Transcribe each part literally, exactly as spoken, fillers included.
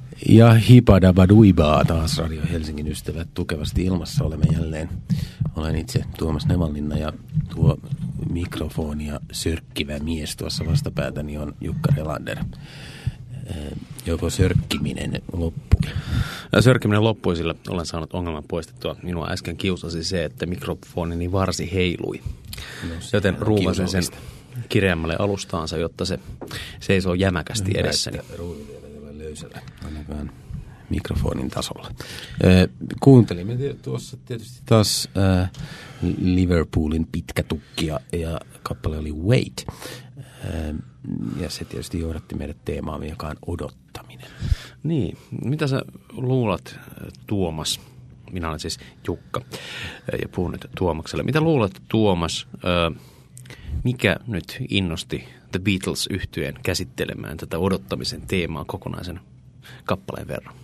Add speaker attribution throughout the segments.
Speaker 1: Ja hipadabaduibaa taas Radio Helsingin ystävät tukevasti ilmassa olemme jälleen. Olen itse Tuomas Nevanlinna ja tuo mikrofonia sörkkivä mies tuossa vastapäätäni on Jukka Relander. Joko sörkkiminen loppui?
Speaker 2: Sörkkiminen loppui, sillä olen saanut ongelman poistettua. Minua äsken kiusasi se, että mikrofonini varsi heilui. No, joten ruuvasin sen kireämmälle alustaansa, jotta se seisoo jämäkästi no, edessäni.
Speaker 1: Löysällä, ainakaan mikrofonin tasolla. Äh, kuuntelimme tuossa tietysti taas äh, Liverpoolin pitkä tukkia ja kappale oli Wait. Äh, ja se tietysti johdatti meidät teemaan, joka on odottaminen.
Speaker 2: Niin, mitä sä luulet, Tuomas? Minä olen siis Jukka ja puhun nyt Tuomakselle. Mitä luulet, Tuomas, äh, mikä nyt innosti The Beatles-yhtyeen käsittelemään tätä odottamisen teemaa kokonaisen kappaleen verran?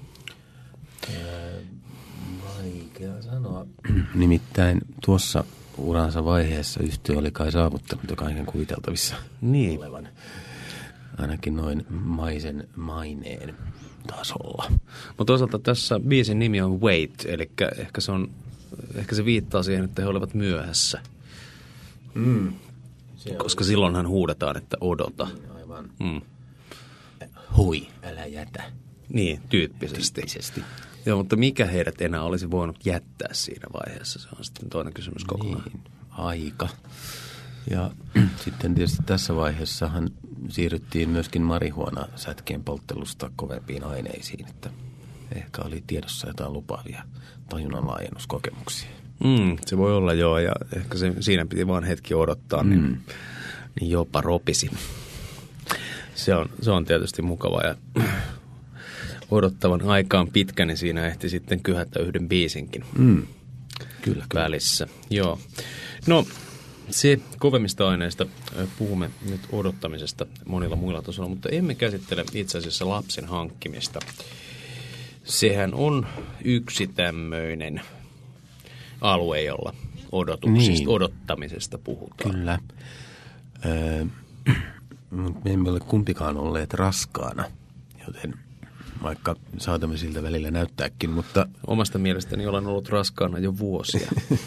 Speaker 1: Vaikea sanoa. Nimittäin tuossa uransa vaiheessa yhtye oli kai saavuttanut jo kaiken kuviteltavissa
Speaker 2: niin.
Speaker 1: olevan. Ainakin noin maisen maineen tasolla.
Speaker 2: Mutta toisaalta tässä biisin nimi on Wait, eli ehkä se, on, ehkä se viittaa siihen, että he olivat myöhässä.
Speaker 1: Mm.
Speaker 2: Koska silloinhan huudetaan, että odota.
Speaker 1: Aivan.
Speaker 2: Mm.
Speaker 1: Hui, älä jätä.
Speaker 2: Niin, tyyppisesti.
Speaker 1: tyyppisesti.
Speaker 2: Joo, mutta mikä heidät enää olisi voinut jättää siinä vaiheessa? Se on sitten toinen kysymys kokonaan.
Speaker 1: Niin, aika. Ja sitten tietysti tässä vaiheessahan siirryttiin myöskin marihuona sätkien polttelusta kovempiin aineisiin, että ehkä oli tiedossa jotain lupaavia tajunnan laajennuskokemuksia.
Speaker 2: Mm, se voi olla joo, ja ehkä se, siinä piti vaan hetki odottaa, niin, mm. niin jopa ropisi. Se on, se on tietysti mukava, ja odottavan aikaan pitkä, niin siinä ehti sitten kyhätä yhden biisinkin
Speaker 1: mm. kyllä,
Speaker 2: välissä. Kyllä. Joo. No, se kovemmista aineista puhumme nyt odottamisesta monilla muilla tasoilla, mutta emme käsittele itse asiassa lapsen hankkimista. Sehän on yksi tämmöinen alue, jolla odotuksista, niin. odottamisesta puhutaan.
Speaker 1: Kyllä. Öö, me emme ole kumpikaan olleet raskaana, joten vaikka saatamme siltä välillä näyttääkin, mutta...
Speaker 2: Omasta mielestäni olen ollut raskaana jo vuosia.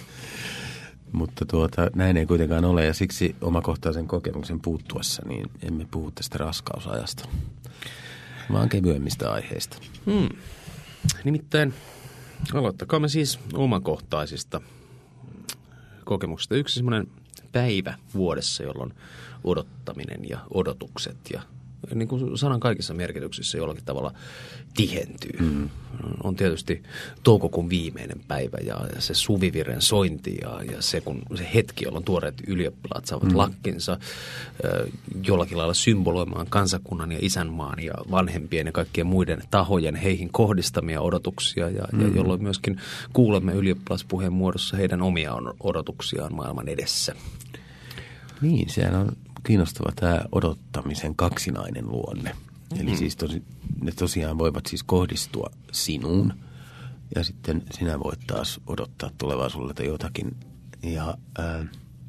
Speaker 1: Mutta tuota, näin ei kuitenkaan ole, ja siksi omakohtaisen kokemuksen puuttuessa, niin emme puhu tästä raskausajasta, vaan kevyemmistä aiheista.
Speaker 2: Hmm. Nimittäin aloittakaamme siis omakohtaisista kokemuksista. Yksi semmoinen päivä vuodessa, jolloin odottaminen ja odotukset ja niin kuin sanan kaikissa merkityksissä jollakin tavalla tihentyy. Mm. On tietysti toukokuun viimeinen päivä ja, ja se suviviren sointi ja, ja se, kun, se hetki, jolloin tuoreet ylioppilaat saavat mm. lakkinsa äh, jollakin lailla symboloimaan kansakunnan ja isänmaan ja vanhempien ja kaikkien muiden tahojen heihin kohdistamia odotuksia ja, mm. ja jolloin myöskin kuulemme ylioppilaspuheen muodossa heidän omia odotuksiaan maailman edessä.
Speaker 1: Niin, sehän on kiinnostava tämä odottamisen kaksinainen luonne. Mm-hmm. Eli siis tosi, ne tosiaan voivat siis kohdistua sinuun ja sitten sinä voit taas odottaa tulevaisuudelta jotakin. Ja äh,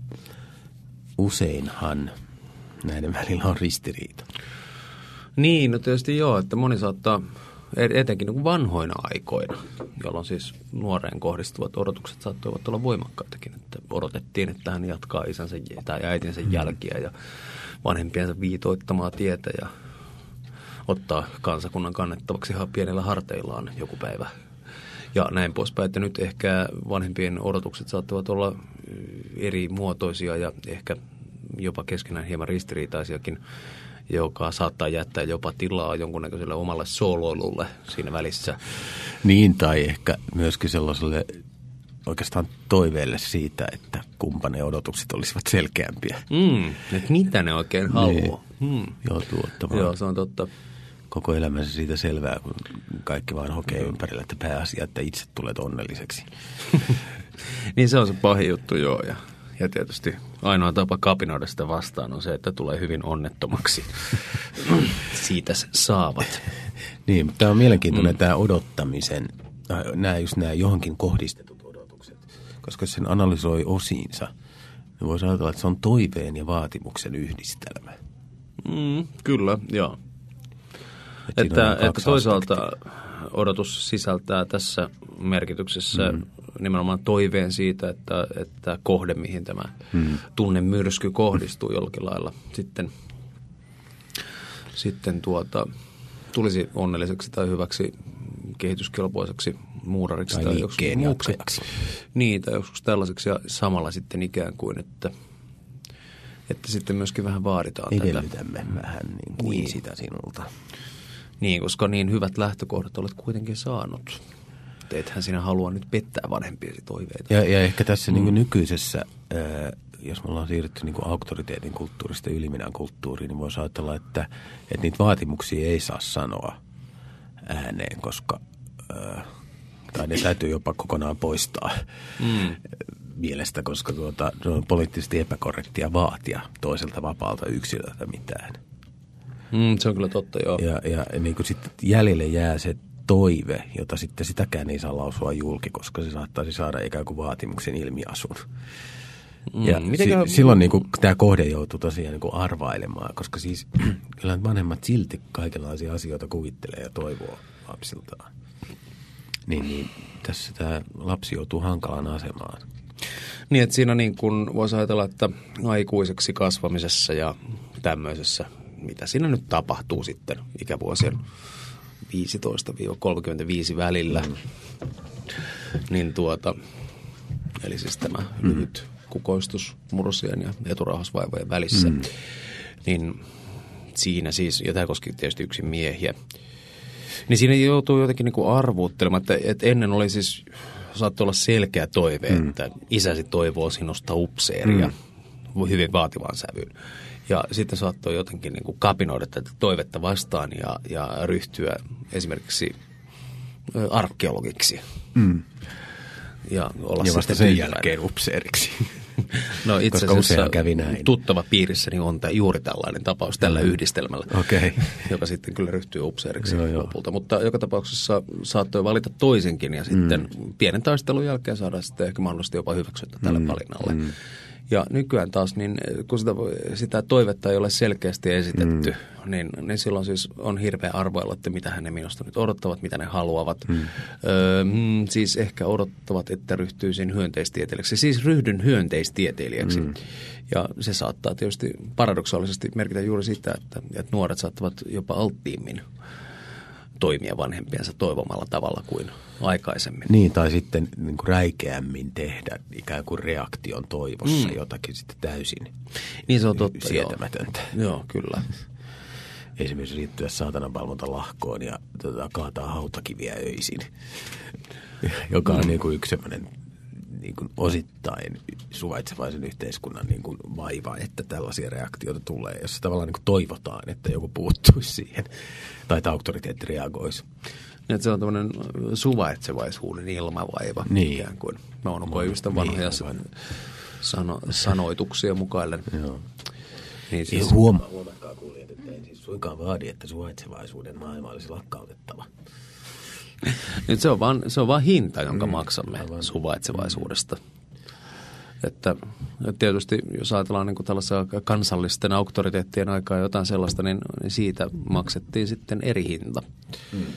Speaker 1: useinhan näiden välillä on ristiriita.
Speaker 2: Niin, no tietysti joo, että moni saattaa, etenkin niin kuin vanhoina aikoina, jolloin siis nuoreen kohdistuvat odotukset saattoivat olla voimakkaitakin, että odotettiin, että hän jatkaa isänsä tai äitinsä jälkiä ja vanhempiensa viitoittamaa tietä ja ottaa kansakunnan kannettavaksi ihan pienellä harteillaan joku päivä. Ja näin poispäin, että nyt ehkä vanhempien odotukset saattavat olla eri muotoisia ja ehkä jopa keskenään hieman ristiriitaisiakin, joka saattaa jättää jopa tilaa jonkunnäköiselle omalle sooloilulle siinä välissä.
Speaker 1: Niin, tai ehkä myöskin sellaiselle oikeastaan toiveelle siitä, että kumpa ne odotukset olisivat selkeämpiä.
Speaker 2: Mm, että mitä ne oikein haluaa.
Speaker 1: Niin. Mm. Joutuu ottamaan.
Speaker 2: Joo, se on totta.
Speaker 1: Koko elämänsä siitä selvää, kun kaikki vaan hokee mm. ympärillä, että pääasia, että itse tulet onnelliseksi.
Speaker 2: Niin se on se pahin juttu, joo, ja Ja tietysti ainoa tapa kapinoida sitä vastaan on se, että tulee hyvin onnettomaksi. Siitä saavat.
Speaker 1: Niin, mutta tämä on mielenkiintoinen mm. tämä odottamisen, nämä just nämä johonkin kohdistetut odotukset. Koska sen analysoi osiinsa, niin voisi ajatella, että se on toiveen ja vaatimuksen yhdistelmä.
Speaker 2: Mm, kyllä, joo. Että, että, että toisaalta odotus sisältää tässä merkityksessä mm. nimenomaan toiveen siitä, että, että kohde, mihin tämä mm. tunnemyrsky kohdistuu jollakin lailla, sitten, sitten tuota, tulisi onnelliseksi tai hyväksi kehityskelpoiseksi muurariksi.
Speaker 1: Tai, tai liikkeen jatkajaksi.
Speaker 2: Niin, tai joskus tällaiseksi ja samalla sitten ikään kuin, että, että sitten myöskin vähän vaaditaan
Speaker 1: Edellytämme
Speaker 2: tätä.
Speaker 1: Edellytämme vähän niin kuin niin. sitä sinulta.
Speaker 2: Niin, koska niin hyvät lähtökohdat olet kuitenkin saanut. Ethän sinä halua nyt pettää vanhempiesi toiveita.
Speaker 1: Ja, ja ehkä tässä mm. niin kuin nykyisessä, ää, jos me ollaan siirrytty niin kuin auktoriteetin kulttuurista yliminän kulttuuriin, niin voisi ajatella, että, että niitä vaatimuksia ei saa sanoa ääneen, koska ää, tai ne täytyy jopa kokonaan poistaa mm. mielestä, koska tuota, on poliittisesti epäkorrektia vaatia toiselta vapaalta yksilöltä mitään.
Speaker 2: Mm, se on kyllä totta, joo.
Speaker 1: Ja, ja niin kuin sitten jäljelle jää se toive, jota sitten sitäkään ei saa lausua julki, koska se saattaisi saada ikään kuin vaatimuksen ilmiasun. Mm, ja mitenkä... si- silloin niin kuin tämä kohde joutuu tosiaan niin kuin arvailemaan, koska siis kyllä vanhemmat silti kaikenlaisia asioita kuvittelee ja toivoo lapsiltaan. Niin, niin tässä tämä lapsi joutuu hankalaan asemaan.
Speaker 2: Niin, että siinä niin kuin voisi ajatella, että aikuiseksi kasvamisessa ja tämmöisessä, mitä siinä nyt tapahtuu sitten ikävuosien viisitoista kolmekymmentäviisi välillä, mm. niin tuota, eli siis tämä mm. lyhyt kukoistus murrosien ja eturauhasvaivojen välissä, mm. niin siinä siis, ja tämä koski tietysti yksin miehiä, niin siinä joutuu jotenkin niin kuin arvuuttelemaan, että, että ennen oli siis, saattoi olla selkeä toive, mm. että isäsi toivoo sinusta upseeria mm. hyvin vaativaan sävyyn. Ja sitten saattoi jotenkin niin kuin kapinoida tätä toivetta vastaan ja, ja ryhtyä esimerkiksi arkeologiksi. Mm. Ja olla
Speaker 1: ja vasta sen jälkeen upseeriksi.
Speaker 2: No itse asiassa tuttava piirissäni on tämä, juuri tällainen tapaus tällä mm. yhdistelmällä,
Speaker 1: okay. joka
Speaker 2: sitten kyllä ryhtyy upseeriksi joo, lopulta. Joo. Mutta joka tapauksessa saattoi valita toisenkin ja sitten mm. pienen taistelun jälkeen saada sitten ehkä mahdollisesti jopa hyväksyttä tälle mm. valinnalle. Mm. Ja nykyään taas, niin kun sitä, sitä toivetta ei ole selkeästi esitetty, mm. niin, niin silloin siis on hirveä arvoilla, että mitä ne minusta nyt odottavat, mitä ne haluavat. Mm. Öö, siis ehkä odottavat, että ryhtyisin hyönteistieteilijäksi, siis ryhdyn hyönteistieteilijäksi. Mm. Ja se saattaa tietysti paradoksaalisesti merkitä juuri sitä, että, että nuoret saattavat jopa alttiimmin toimia vanhempiensa toivomalla tavalla kuin aikaisemmin.
Speaker 1: Niin, tai sitten niin kuin räikeämmin tehdä ikään kuin reaktion toivossa mm. jotakin sitten täysin
Speaker 2: niin se on totta,
Speaker 1: sietämätöntä.
Speaker 2: Joo, joo kyllä.
Speaker 1: Esimerkiksi liittyä saatananpalvontalahkoon ja tota, kaataa hautakiviä öisin, joka on mm. niin kuin yksi sellainen niin kuin osittain suvaitsevaisen yhteiskunnan niin kuin vaiva, että tällaisia reaktioita tulee, jos tavallaan niin kuin toivotaan, että joku puuttuisi siihen tai että auktoriteetti reagoisi.
Speaker 2: Niin, että se on tämmöinen suvaitsevaisuuden ilmavaiva.
Speaker 1: Niin.
Speaker 2: Ikään kuin Mauno Koiviston vanhoja niin, sano, sanoituksia mukaillen.
Speaker 1: Joo.
Speaker 2: Niin
Speaker 1: siis huomaa, huomatkaa kuulijat, että ei siis suinkaan vaadi, että suvaitsevaisuuden maailma olisi lakkautettava.
Speaker 2: Nyt se on vaan, se on vaan hinta, jonka mm, maksamme aivan. Suvaitsevaisuudesta. Että tietysti jos ajatellaan niin kuin tällaisia kansallisten auktoriteettien aikaa jotain sellaista, niin, niin siitä maksettiin sitten eri hinta. Mm.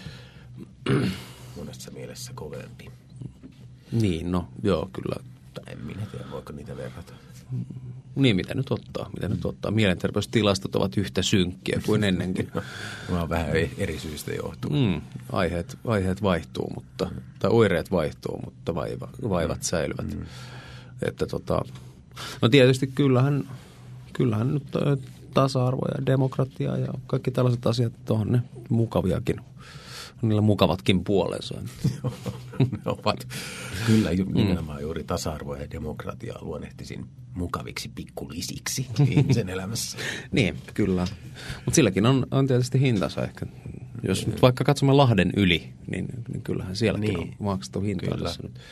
Speaker 1: Monessa mielessä kovempi.
Speaker 2: Niin, no joo, kyllä.
Speaker 1: En minä tiedä, voiko niitä verrata.
Speaker 2: Niin, mitä nyt ottaa? Mitä nyt ottaa? Mielenterveystilastot ovat yhtä synkkiä kuin ennenkin.
Speaker 1: Mä oon vähän eri syistä johtuu.
Speaker 2: Mm, aiheet, aiheet vaihtuu, mutta, tai oireet vaihtuu, mutta vaiva, vaivat säilyvät. Mm. Että tota, no tietysti kyllähän, kyllähän nyt tasa-arvo ja demokratia ja kaikki tällaiset asiat on ne mukaviakin. Niillä mukavatkin puolensa.
Speaker 1: Ne ovat kyllä nimenomaan juuri tasa-arvoa ja demokratiaa luonnehtisin mukaviksi pikkulisiksi ihmisen elämässä.
Speaker 2: Niin, kyllä. Mutta silläkin on, on tietysti hintansa ehkä. Jos nyt vaikka katsomme Lahden yli, niin, niin kyllähän sielläkin niin. on maksettu hintaa kyllä. tässä nyt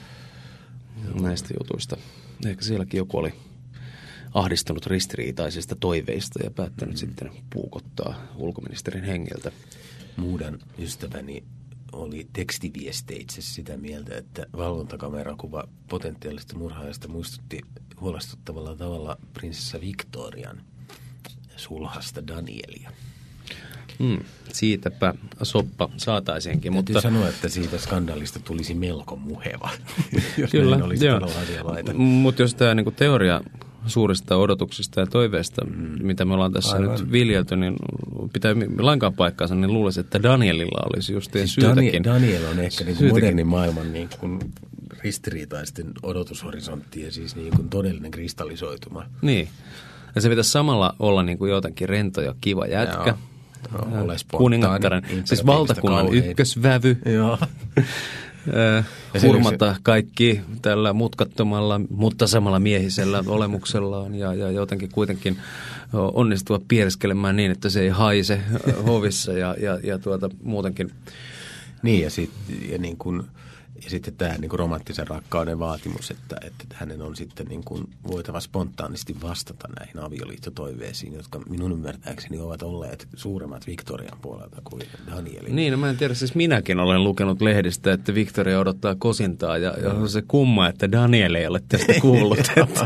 Speaker 2: näistä jutuista. Ehkä sielläkin joku oli ahdistunut ristiriitaisista toiveista ja päättänyt mm. sitten puukottaa ulkoministerin hengeltä.
Speaker 1: Muudan ystäväni oli tekstiviesteitse sitä mieltä, että valvontakamerakuva potentiaalista murhaajasta muistutti huolestuttavalla tavalla prinsessa Victorian sulhasta Danielia.
Speaker 2: Mm, siitäpä soppa saataisiinkin.
Speaker 1: Täytyy
Speaker 2: mutta
Speaker 1: sanoa, että siitä skandaalista tulisi melko muheva, jos
Speaker 2: kyllä,
Speaker 1: näin olisi todella asia laita.
Speaker 2: Mutta jos tämä niinku teoria suurista odotuksista ja toiveista, mm. mitä me ollaan tässä Aivan. nyt viljelty, niin pitää lainkaan paikkaansa, niin luulisin, että Danielilla olisi justiin
Speaker 1: siis
Speaker 2: syytäkin.
Speaker 1: Daniel on ehkä niin kuin modernin maailman niin kuin ristiriitaisten odotushorisontti ja siis niin kuin todellinen kristallisoituma.
Speaker 2: Niin. Ja se pitäisi samalla olla niin kuin jotenkin rento ja kiva jätkä.
Speaker 1: Joo. Ole
Speaker 2: kuningattaren, siis valtakunnan kauheita. Ykkösvävy.
Speaker 1: Joo.
Speaker 2: Hurmata kaikki tällä mutkattomalla, mutta samalla miehisellä olemuksellaan ja, ja jotenkin kuitenkin onnistua piereskelemään niin, että se ei haise hovissa ja, ja, ja tuota, muutenkin.
Speaker 1: Niin ja, sit, ja, niin kun, ja sitten tämä niin kun romanttisen rakkauden vaatimus, että, että hänen on sitten niin kun voitava spontaanisti vastata näihin avioliittotoiveisiin, jotka minun ymmärtääkseni ovat olleet suuremmat Victorian puolelta kuin Danielin.
Speaker 2: Niin, no mä en tiedä, siis minäkin olen lukenut lehdistä, että Victoria odottaa kosintaa ja, ja on se kumma, että Daniel ei ole tästä kuullut.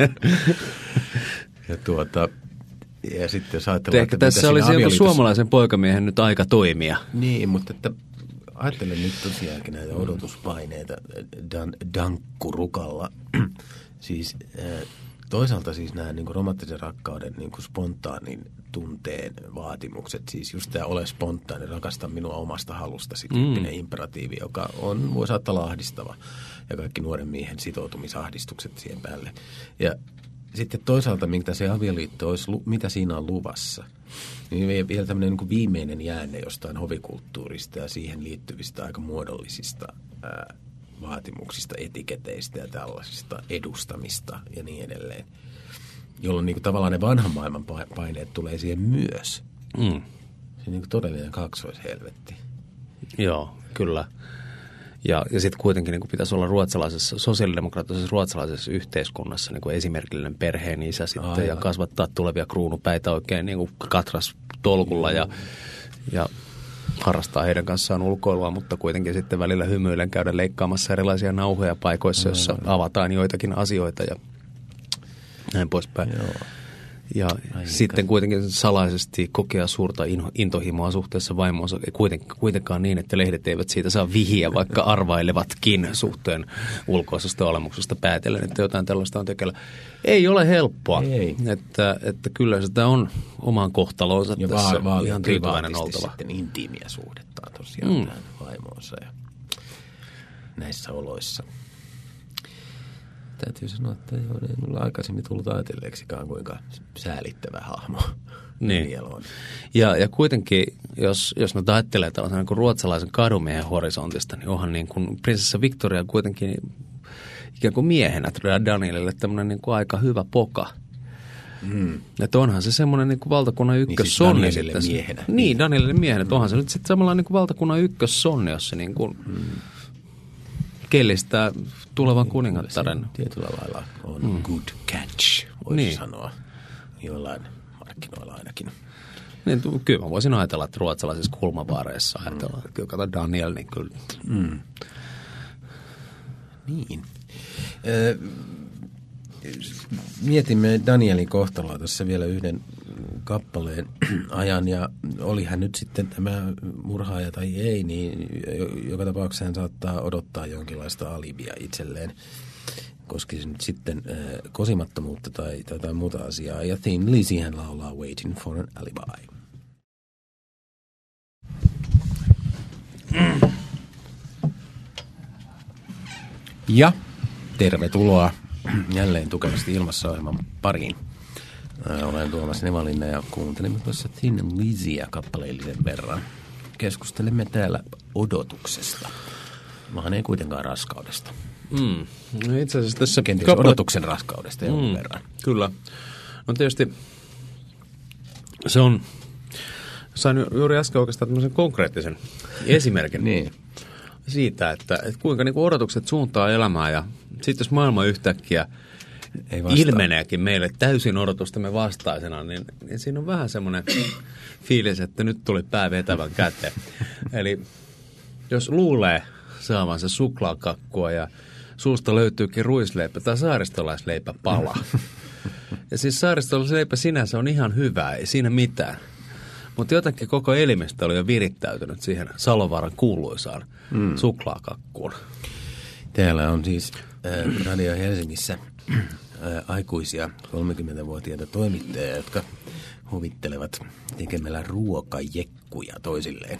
Speaker 1: ja tuota... Ja sitten jos ajatellaan,
Speaker 2: ehkä tässä olisi joku suomalaisen poikamiehen nyt aika toimia.
Speaker 1: Niin, mutta että ajattelen nyt tosiaankin näitä odotuspaineita dan, dankkurukalla. siis toisaalta siis nämä niin kuin romanttisen rakkauden niin kuin spontaanin tunteen vaatimukset. Siis just tämä ole spontaani, rakasta minua omasta halustasi tyyppinen mm. imperatiivi, joka on, voi saattaa olla ahdistava. Ja kaikki nuoren miehen sitoutumisahdistukset siihen päälle. Ja sitten toisaalta, mitä se avioliitto olisi, mitä siinä on luvassa, niin vielä tämmöinen niin kuin viimeinen jäänne jostain hovikulttuurista ja siihen liittyvistä aika muodollisista ää, vaatimuksista, etiketeistä ja tällaisista edustamista ja niin edelleen, jolloin niin kuin tavallaan ne vanhan maailman paineet tulee siihen myös. Mm. Se on niin kuin todellinen kaksoishelvetti.
Speaker 2: Joo, kyllä. Ja, ja sitten kuitenkin niin kuin pitäisi olla ruotsalaisessa, sosiaalidemokraattisessa ruotsalaisessa yhteiskunnassa niin kuin esimerkillinen perheen isä sitten Aivan. ja kasvattaa tulevia kruunupäitä oikein niin kuin katras tolkulla ja, ja harrastaa heidän kanssaan ulkoilua, mutta kuitenkin sitten välillä hymyillen käydä leikkaamassa erilaisia nauhoja paikoissa, joissa avataan joitakin asioita ja näin poispäin. Joo. Ja Ai sitten kai. kuitenkin salaisesti kokea suurta intohimoa suhteessa vaimoonsa, kuitenkaan niin, että lehdet eivät siitä saa vihiä, vaikka arvailevatkin suhteen ulkoisesta olemuksesta päätellen, että jotain tällaista on tekeillä. Ei ole helppoa, Ei. Että, että kyllä sitä on omaan kohtalonsa ja tässä va- va- ihan tyytyväinen oltava.
Speaker 1: Sitten intiimiä suhdettaan tosiaan mm. tähän vaimoonsa ja näissä oloissa. Täytyy sanoa, että ei ole aikaisemmin tullut ajatelleeksikaan, kuinka säälittävä hahmo niin on.
Speaker 2: Ja, ja kuitenkin, jos, jos nyt ajattelee tällaisen niin kuin ruotsalaisen kadumiehen horisontista, niin onhan niin kuin prinsessa Victoria kuitenkin ikään kuin miehenä Danielille tämmöinen niin kuin aika hyvä poka. Mm. Että onhan se semmoinen niin kuin valtakunnan ykkössonni.
Speaker 1: Niin siis Danielille miehenä.
Speaker 2: Niin, Danielille miehenä. Mm. Onhan se nyt sitten samalla niin kuin valtakunnan ykkössonni, jos se niin kuin... Mm. kellistää tulevan kuningattaren.
Speaker 1: Tietyllä lailla on mm. good catch, voisi niin. sanoa, jollain markkinoilla ainakin.
Speaker 2: Niin, kyllä mä voisin ajatella, että ruotsalaisissa kulmavaareissa mm. ajatellaan, että kyllä kato Daniel, niin kyllä. Mm.
Speaker 1: Niin. Ö, mietimme Danielin kohtaloa tässä vielä yhden kappaleen ajan ja oli hän nyt sitten tämä murhaaja tai ei, niin joka tapauksessa hän saattaa odottaa jonkinlaista alibia itselleen, koski se nyt sitten äh, kosimattomuutta tai jotain muuta asiaa. Ja Thin Lizzy hän laulaa Waiting for an Alibi. Ja tervetuloa jälleen tukevasti ilmassa-ohjelman pariin. Olen Tuomas Nevalinna ja kuuntelimme tuossa Thin Lizzyä kappaleellisen verran. Keskustelemme täällä odotuksesta, vaan ei kuitenkaan raskaudesta.
Speaker 2: Mm. No itse asiassa tässä
Speaker 1: kenties kappale... odotuksen raskaudesta jonkun mm. verran.
Speaker 2: Kyllä. No tietysti se on, sain juuri äsken oikeastaan tämmöisen konkreettisen esimerkin
Speaker 1: niin.
Speaker 2: siitä, että, että kuinka niin kuin odotukset suuntaa elämää ja sitten jos maailma yhtäkkiä ilmeneekin meille täysin odotustemme vastaisena, niin, niin siinä on vähän semmoinen fiilis, että nyt tuli pää vetävän käteen. Eli jos luulee saavansa suklaakakkua ja suusta löytyykin ruisleipä tai saaristolaisleipä pala. Ja siis saaristolaisleipä sinänsä on ihan hyvää, ei siinä mitään. Mutta jotenkin koko elimistö oli jo virittäytynyt siihen Salovaaran kuuluisaan mm. suklaakakkuun.
Speaker 1: Täällä on siis äh, Radio Helsingissä äh, aikuisia kolmekymmentävuotiaita toimittajia, jotka huvittelevat tekemällä ruokajekkuja toisilleen.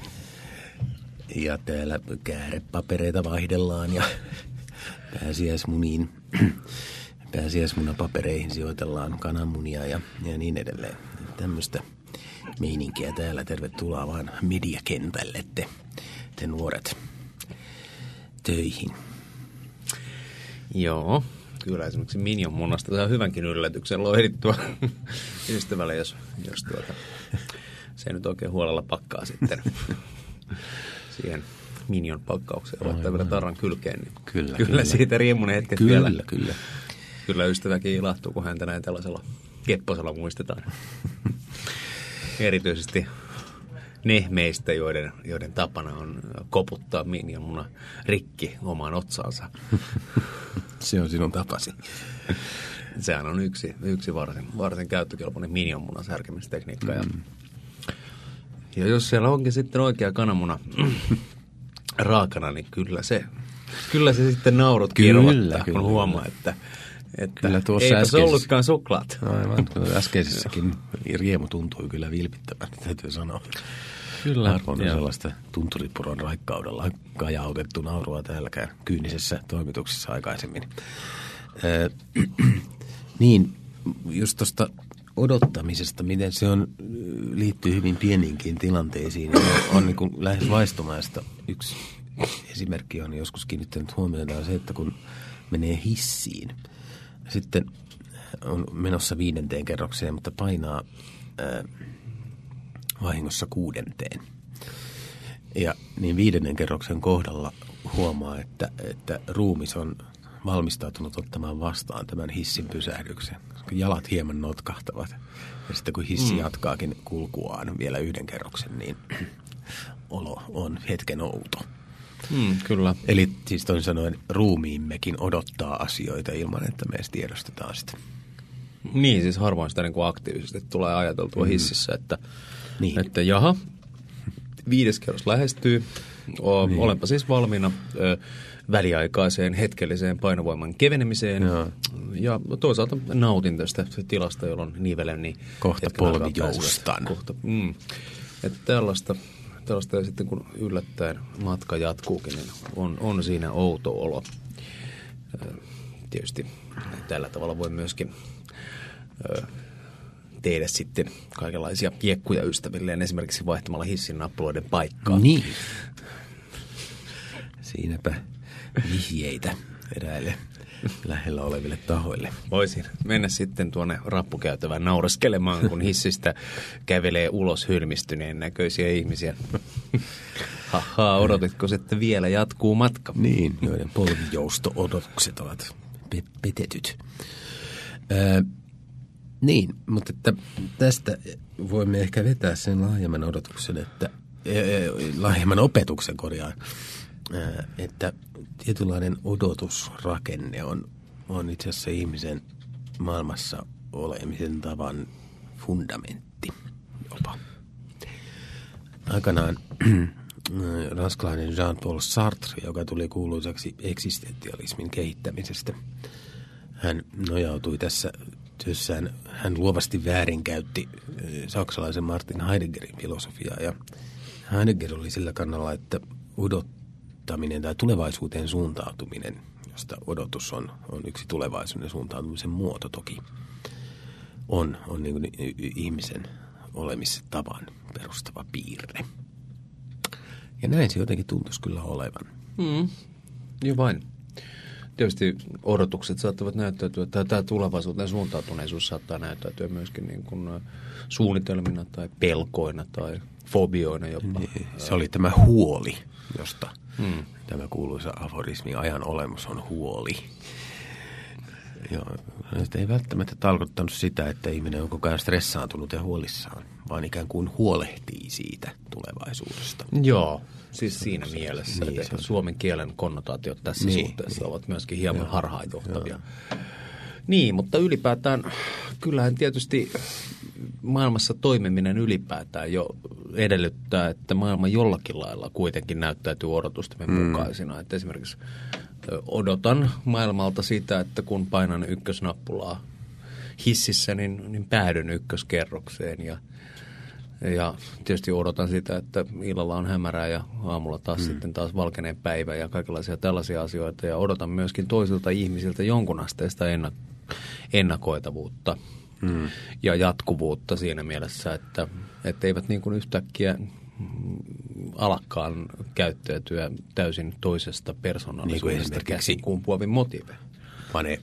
Speaker 1: Ja täällä käärepapereita vaihdellaan ja pääsiäismuniin, pääsiäismunapapereihin sijoitellaan kananmunia ja, ja niin edelleen. Tämmöistä meininkiä täällä. Tervetuloa vaan mediakentälle te, te nuoret töihin.
Speaker 2: Joo, kyllä esimerkiksi Minion munasta saa hyvänkin yllätyksen lohdittua ystävälle, jos, jos tuota, se nyt oikein huolella pakkaa sitten siihen Minion pakkaukseen. Laittaa vielä tarran kylkeen, niin kyllä, kyllä, kyllä. Siitä riemunen hetket
Speaker 1: kyllä,
Speaker 2: vielä.
Speaker 1: Kyllä, kyllä.
Speaker 2: Kyllä ystäväkin ilahtuu, kun häntä näin tällaisella kepposella muistetaan. Erityisesti ne meistä, joiden, joiden tapana on koputtaa Minion muna rikki omaan otsaansa.
Speaker 1: Se on sinun tapasi.
Speaker 2: Sehän on yksi, yksi varsin, varsin käyttökelpoinen Minion munan särkemistekniikka. Mm. Ja, ja jos siellä onkin sitten oikea kananmuna raakana, niin kyllä se, kyllä se sitten naurut kirvoittaa, kun huomaa, että Että eipä se ollutkaan suklaat.
Speaker 1: Aivan, äskeisessäkin riemu tuntui kyllä vilpittävän, täytyy sanoa. Kyllä. Arvon sellaista tunturipuron raikkaudella kajautettu naurua täälläkään kyynisessä toimituksessa aikaisemmin. Äh, niin, just tuosta odottamisesta, miten se on, liittyy hyvin pieniinkin tilanteisiin. On, on niin kuin lähes vaistomaista. Yksi esimerkki on joskus kiinnittänyt huomiota on se, että kun menee hissiin, sitten on menossa viidenteen kerrokseen, mutta painaa ää, vahingossa kuudenteen. Ja niin viidennen kerroksen kohdalla huomaa, että, että ruumis on valmistautunut ottamaan vastaan tämän hissin pysähdyksen. Jalat hieman notkahtavat. Ja sitten kun hissi mm. jatkaakin kulkuaan vielä yhden kerroksen, niin olo on hetken outo.
Speaker 2: Mm, kyllä.
Speaker 1: Eli siis toisin sanoen ruumiimmekin odottaa asioita ilman, että me edes tiedostetaan sitä.
Speaker 2: Niin, siis harvoin sitä niin kuin aktiivisesti tulee ajateltua mm. hississä, että,
Speaker 1: niin.
Speaker 2: että jaha, viides kerros lähestyy, o, niin. olenpa siis valmiina ö, väliaikaiseen hetkelliseen painovoiman kevenemiseen ja, ja toisaalta nautin tästä tilasta, jolloin niveleni
Speaker 1: kohta polvi joustan.
Speaker 2: Kohta, mm, että tällaista... Tällaista ja sitten kun yllättäen matka jatkuukin, niin on, on siinä outo olo. Tietysti tällä tavalla voi myöskin tehdä sitten kaikenlaisia kiekkuja ystävilleen, esimerkiksi vaihtamalla hissin nappuloiden paikkaa.
Speaker 1: Niin. Siinäpä vihjeitä eräille lähellä oleville tahoille.
Speaker 2: Voisin mennä sitten tuonne rappukäytävään nauraskelemaan, kun hissistä kävelee ulos hylmistyneen näköisiä ihmisiä. Haha, odotitko sitten vielä jatkuu matka?
Speaker 1: Niin, joiden polvijousto-odotukset ovat pe- petetyt. Öö, niin, mutta että tästä voimme ehkä vetää sen laajemman odotuksen, että äh, laajemman opetuksen korjaan, äh, että tietynlainen odotusrakenne on, on itse asiassa ihmisen maailmassa olemisen tavan fundamentti jopa. Aikanaan ranskalainen Jean-Paul Sartre, joka tuli kuuluisaksi eksistentialismin kehittämisestä, hän nojautui tässä työssään, hän luovasti väärinkäytti saksalaisen Martin Heideggerin filosofiaa, ja Heidegger oli sillä kannalla, että odottaminen tai tulevaisuuteen suuntautuminen, josta odotus on, on yksi tulevaisuuden suuntautumisen muoto toki, on, on niin kuin ihmisen olemistapaan perustava piirre. Ja näin se jotenkin tuntuisi kyllä olevan.
Speaker 2: Mm. Joo vain. Tietysti odotukset saattavat näyttäytyä, tai tämä tulevaisuuteen suuntautuneisuus saattaa näyttäytyä myöskin niin kuin suunnitelmina tai pelkoina tai fobioina jopa.
Speaker 1: Niin, se oli tämä huoli, josta mm. tämä kuuluisa aforismi ajan olemus on huoli. Joo, se ei välttämättä tarkoittanut sitä, että ihminen on koko ajan stressaantunut ja huolissaan, vaan ikään kuin huolehtii siitä tulevaisuudesta.
Speaker 2: Joo, siis siinä mielessä, niin, että suomen kielen konnotaatiot tässä niin, suhteessa niin. ovat myöskin hieman joo, harhaanjohtavia. Joo. Niin, mutta ylipäätään kyllähän tietysti maailmassa toimiminen ylipäätään jo edellyttää, että maailma jollakin lailla kuitenkin näyttäytyy odotustamme mm. mukaisina. Että esimerkiksi odotan maailmalta sitä, että kun painan ykkösnappulaa hississä, niin, niin päädyn ykköskerrokseen ja Ja tietysti odotan sitä, että illalla on hämärää ja aamulla taas mm. sitten taas valkenee päivä ja kaikenlaisia tällaisia asioita. Ja odotan myöskin toisilta ihmisiltä jonkun asteista ennak- ennakoitavuutta mm. ja jatkuvuutta siinä mielessä, että, että eivät niin kuin yhtäkkiä alakkaan käyttäytyä täysin toisesta persoonallisuudesta niin käsin kumpuavin motiive.
Speaker 1: Pane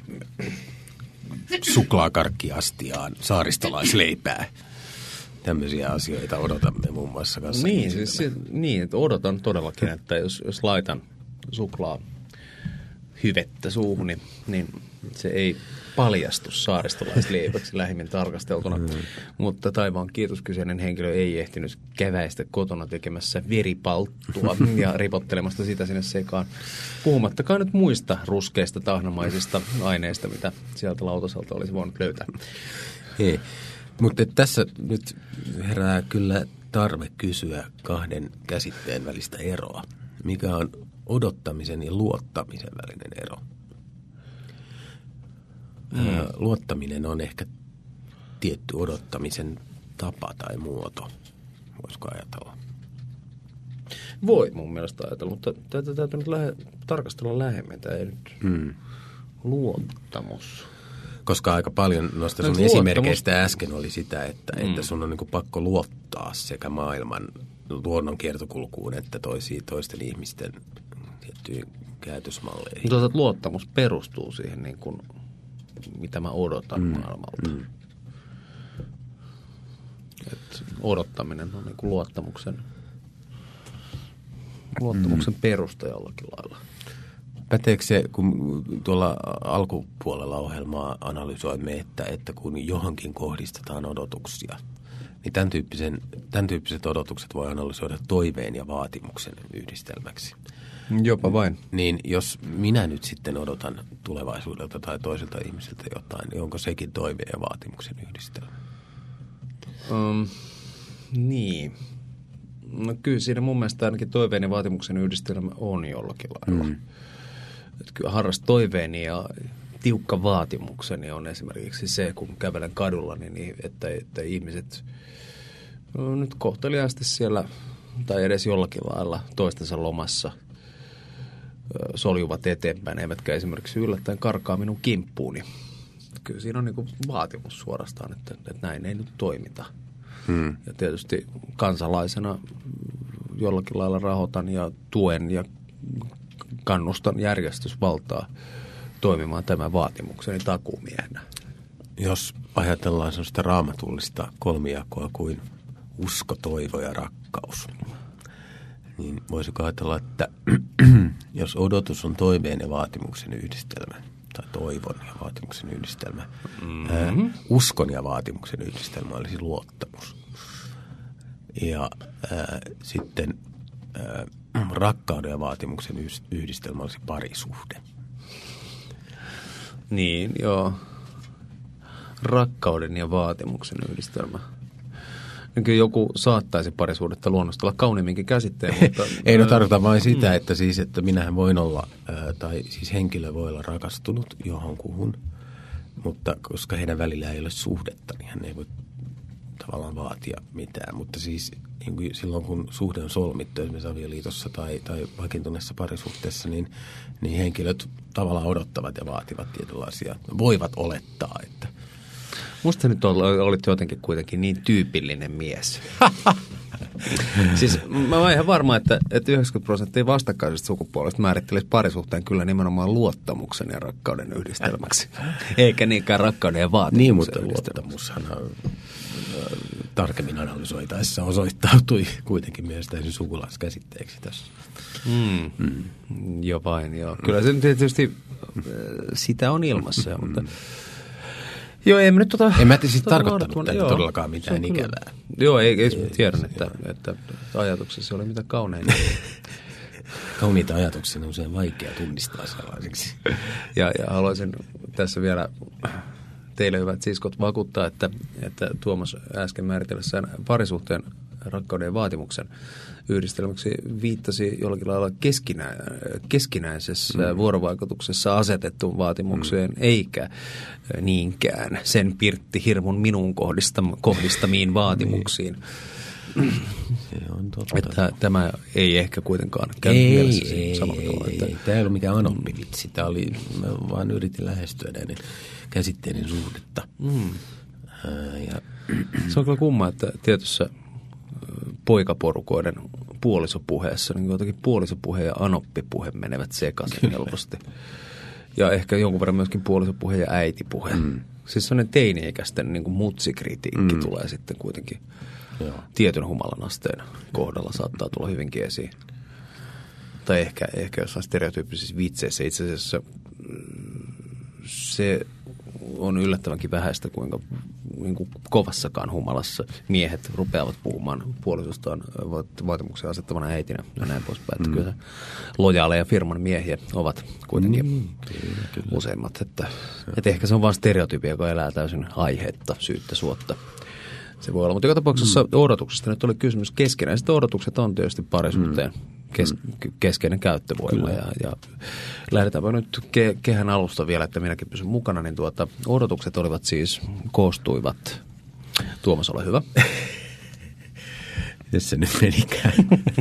Speaker 1: suklaakarkkiastiaan saaristolaisleipää. Tämmöisiä asioita odotamme muun muassa kanssa.
Speaker 2: Niin, siis, se, niin että odotan todellakin, että jos, jos laitan suklaa hyvettä suuhun, niin, niin se ei paljastu saaristolaisleiväksi lähimmin tarkasteltuna. Mm. Mutta taivaan kiitos, kyseinen henkilö ei ehtinyt käväistä kotona tekemässä veripalttua ja ripottelemasta sitä sinne sekaan. Puhumattakaan nyt muista ruskeista tahnamaisista aineista, mitä sieltä lautaselta olisi voinut löytää.
Speaker 1: Hei. Mutta tässä nyt herää kyllä tarve kysyä kahden käsitteen välistä eroa. Mikä on odottamisen ja luottamisen välinen ero? Mm. Luottaminen on ehkä tietty odottamisen tapa tai muoto. Voisiko ajatella?
Speaker 2: Voi mun mielestä ajatella, mutta täytyy, täytyy nyt lähe, tarkastella lähemmin. Tämä ei nyt mm. luottamus.
Speaker 1: Koska aika paljon noista sun esimerkkeistä äsken oli sitä, että, mm. että sun on niin kuin pakko luottaa sekä maailman luonnon kiertokulkuun että toisiin, toisten ihmisten tiettyihin käytösmalleihin.
Speaker 2: Tuota, luottamus perustuu siihen, niin kuin, mitä mä odotan mm. maailmalta. Mm. Et odottaminen on niin kuin luottamuksen, luottamuksen mm. perusta jollakin lailla.
Speaker 1: Päteekö se, kun tuolla alkupuolella ohjelmaa analysoimme, että, että kun johonkin kohdistetaan odotuksia, niin tämän, tyyppisen, tämän tyyppiset odotukset voi analysoida toiveen ja vaatimuksen yhdistelmäksi.
Speaker 2: Jopa vain.
Speaker 1: Niin jos minä nyt sitten odotan tulevaisuudelta tai toiselta ihmiseltä jotain, niin onko sekin toiveen ja vaatimuksen yhdistelmä?
Speaker 2: Um, niin. No kyllä siinä mun mielestä ainakin toiveen ja vaatimuksen yhdistelmä on jollakin lailla. Mm. Että kyllä harras toiveeni ja tiukka vaatimukseni on esimerkiksi se, kun kävelen kadulla, niin että, että ihmiset no, nyt kohteliaasti siellä tai edes jollakin lailla toistensa lomassa soljuvat eteenpäin, eivätkä esimerkiksi yllättäen karkaa minun kimppuuni. Kyllä siinä on niin kuin vaatimus suorastaan, että, että näin ei nyt toimita. Hmm. Ja tietysti kansalaisena jollakin lailla rahoitan ja tuen ja kannustan järjestysvaltaa toimimaan tämän vaatimukseni takuumiehenä.
Speaker 1: Jos ajatellaan sellaista raamatullista kolmijakoa kuin usko, toivo ja rakkaus, niin voisiko ajatella, että jos odotus on toiveen ja vaatimuksen yhdistelmä, tai toivon ja vaatimuksen yhdistelmä, mm-hmm. ää, uskon ja vaatimuksen yhdistelmä olisi luottamus. Ja ää, sitten ää, rakkauden ja vaatimuksen yhdistelmä olisi parisuhde.
Speaker 2: Niin, joo. Rakkauden ja vaatimuksen yhdistelmä. Kyllä joku saattaisi parisuhdetta luonnosta olla kauniimminkin käsitteen, mutta...
Speaker 1: Ei no tarkoita vain sitä, että siis, että minähän voin olla, tai siis henkilö voi olla rakastunut johonkuhun, mutta koska heidän välillä ei ole suhdetta, niin hän ei voi tavallaan vaatia mitään. Mutta siis niin kuin silloin, kun suhde on solmittu esimerkiksi avioliitossa tai, tai vakiintuneessa parisuhteessa, niin, niin henkilöt tavallaan odottavat ja vaativat tietynlaisia, voivat olettaa, että...
Speaker 2: Musta nyt olit jotenkin kuitenkin niin tyypillinen mies. Siis mä oon ihan varma, että, että yhdeksänkymmentä prosenttia vastakkaisesta sukupuolesta määrittelisi parisuhteen kyllä nimenomaan luottamuksen ja rakkauden yhdistelmäksi. Eikä niinkään rakkauden ja vaatimuksen
Speaker 1: niin, mutta luottamushan tarkemmin analysoitaessa osoittautui kuitenkin myös täysin sukulaiskäsitteeksi tässä.
Speaker 2: Mm. Mm. Jo vain, joo. Kyllä se tietysti sitä on ilmassa, mm. mutta... Joo, ei nyt tota...
Speaker 1: En mä siis tota tarkoittanut tätä todellakaan mitään ikävää.
Speaker 2: Joo, ei, ei tiedän, että, että ajatuksessa oli mitä kaunein.
Speaker 1: Kauniita ajatuksia on usein vaikea tunnistaa sellaiseksi.
Speaker 2: Ja, ja haluaisin tässä vielä teille hyvät siskot vakuuttaa, että, että Tuomas äsken määritellessään parisuhteen rakkauden ja vaatimuksen yhdistelmäksi viittasi jollakin lailla keskinä, keskinäisessä mm. vuorovaikutuksessa asetettuun vaatimukseen, mm. eikä niinkään sen Pirtti Hirmun minuun kohdistam, kohdistamiin vaatimuksiin.
Speaker 1: Se on totta.
Speaker 2: Että tämä ei ehkä kuitenkaan käy
Speaker 1: ei,
Speaker 2: mielessä
Speaker 1: ei,
Speaker 2: samalla tavalla.
Speaker 1: Ei,
Speaker 2: että...
Speaker 1: ei, tämä ei ollut mikään anoppivitsi. Tämä oli, mä vaan yritin lähestyä näiden käsitteiden suhdetta. Mm. Ja...
Speaker 2: Se on kyllä kumma, että tietyssä poikaporukoiden puolisopuheessa, niin jotenkin puolisopuhe ja anoppipuhe menevät sekaisin helposti. Ja ehkä jonkun verran myöskin puolisopuhe ja äitipuhe. Mm. Siis sellainen teini-ikäisten niin kuin mutsikritiikki mm. tulee sitten kuitenkin Joo. tietyn humalan asteen kohdalla saattaa tulla hyvinkin esiin. Tai ehkä, ehkä jossain stereotyyppisissä vitseissä itse asiassa se on yllättävänkin vähäistä, kuinka niin kuin kovassakaan humalassa miehet rupeavat puhumaan puolisostaan vaatimuksia asettavana äitinä ja näin poispäin. Mm. Kyllä lojaaleja firman miehiä ovat kuitenkin mm, kyllä, kyllä. useimmat. Että, että ehkä se on vain stereotypia, joka elää täysin aiheetta, syyttä, suotta. Se voi olla, mutta joka tapauksessa mm. odotuksesta nyt oli kysymys. Keskinäiset odotukset on tietysti parisuhteen kes, keskeinen käyttövoima. Ja, ja lähdetäänpä nyt ke, kehän alusta vielä, että minäkin pysyn mukana, niin tuota, odotukset olivat siis, koostuivat. Tuomas, ole hyvä.
Speaker 1: Jos se nyt menikään.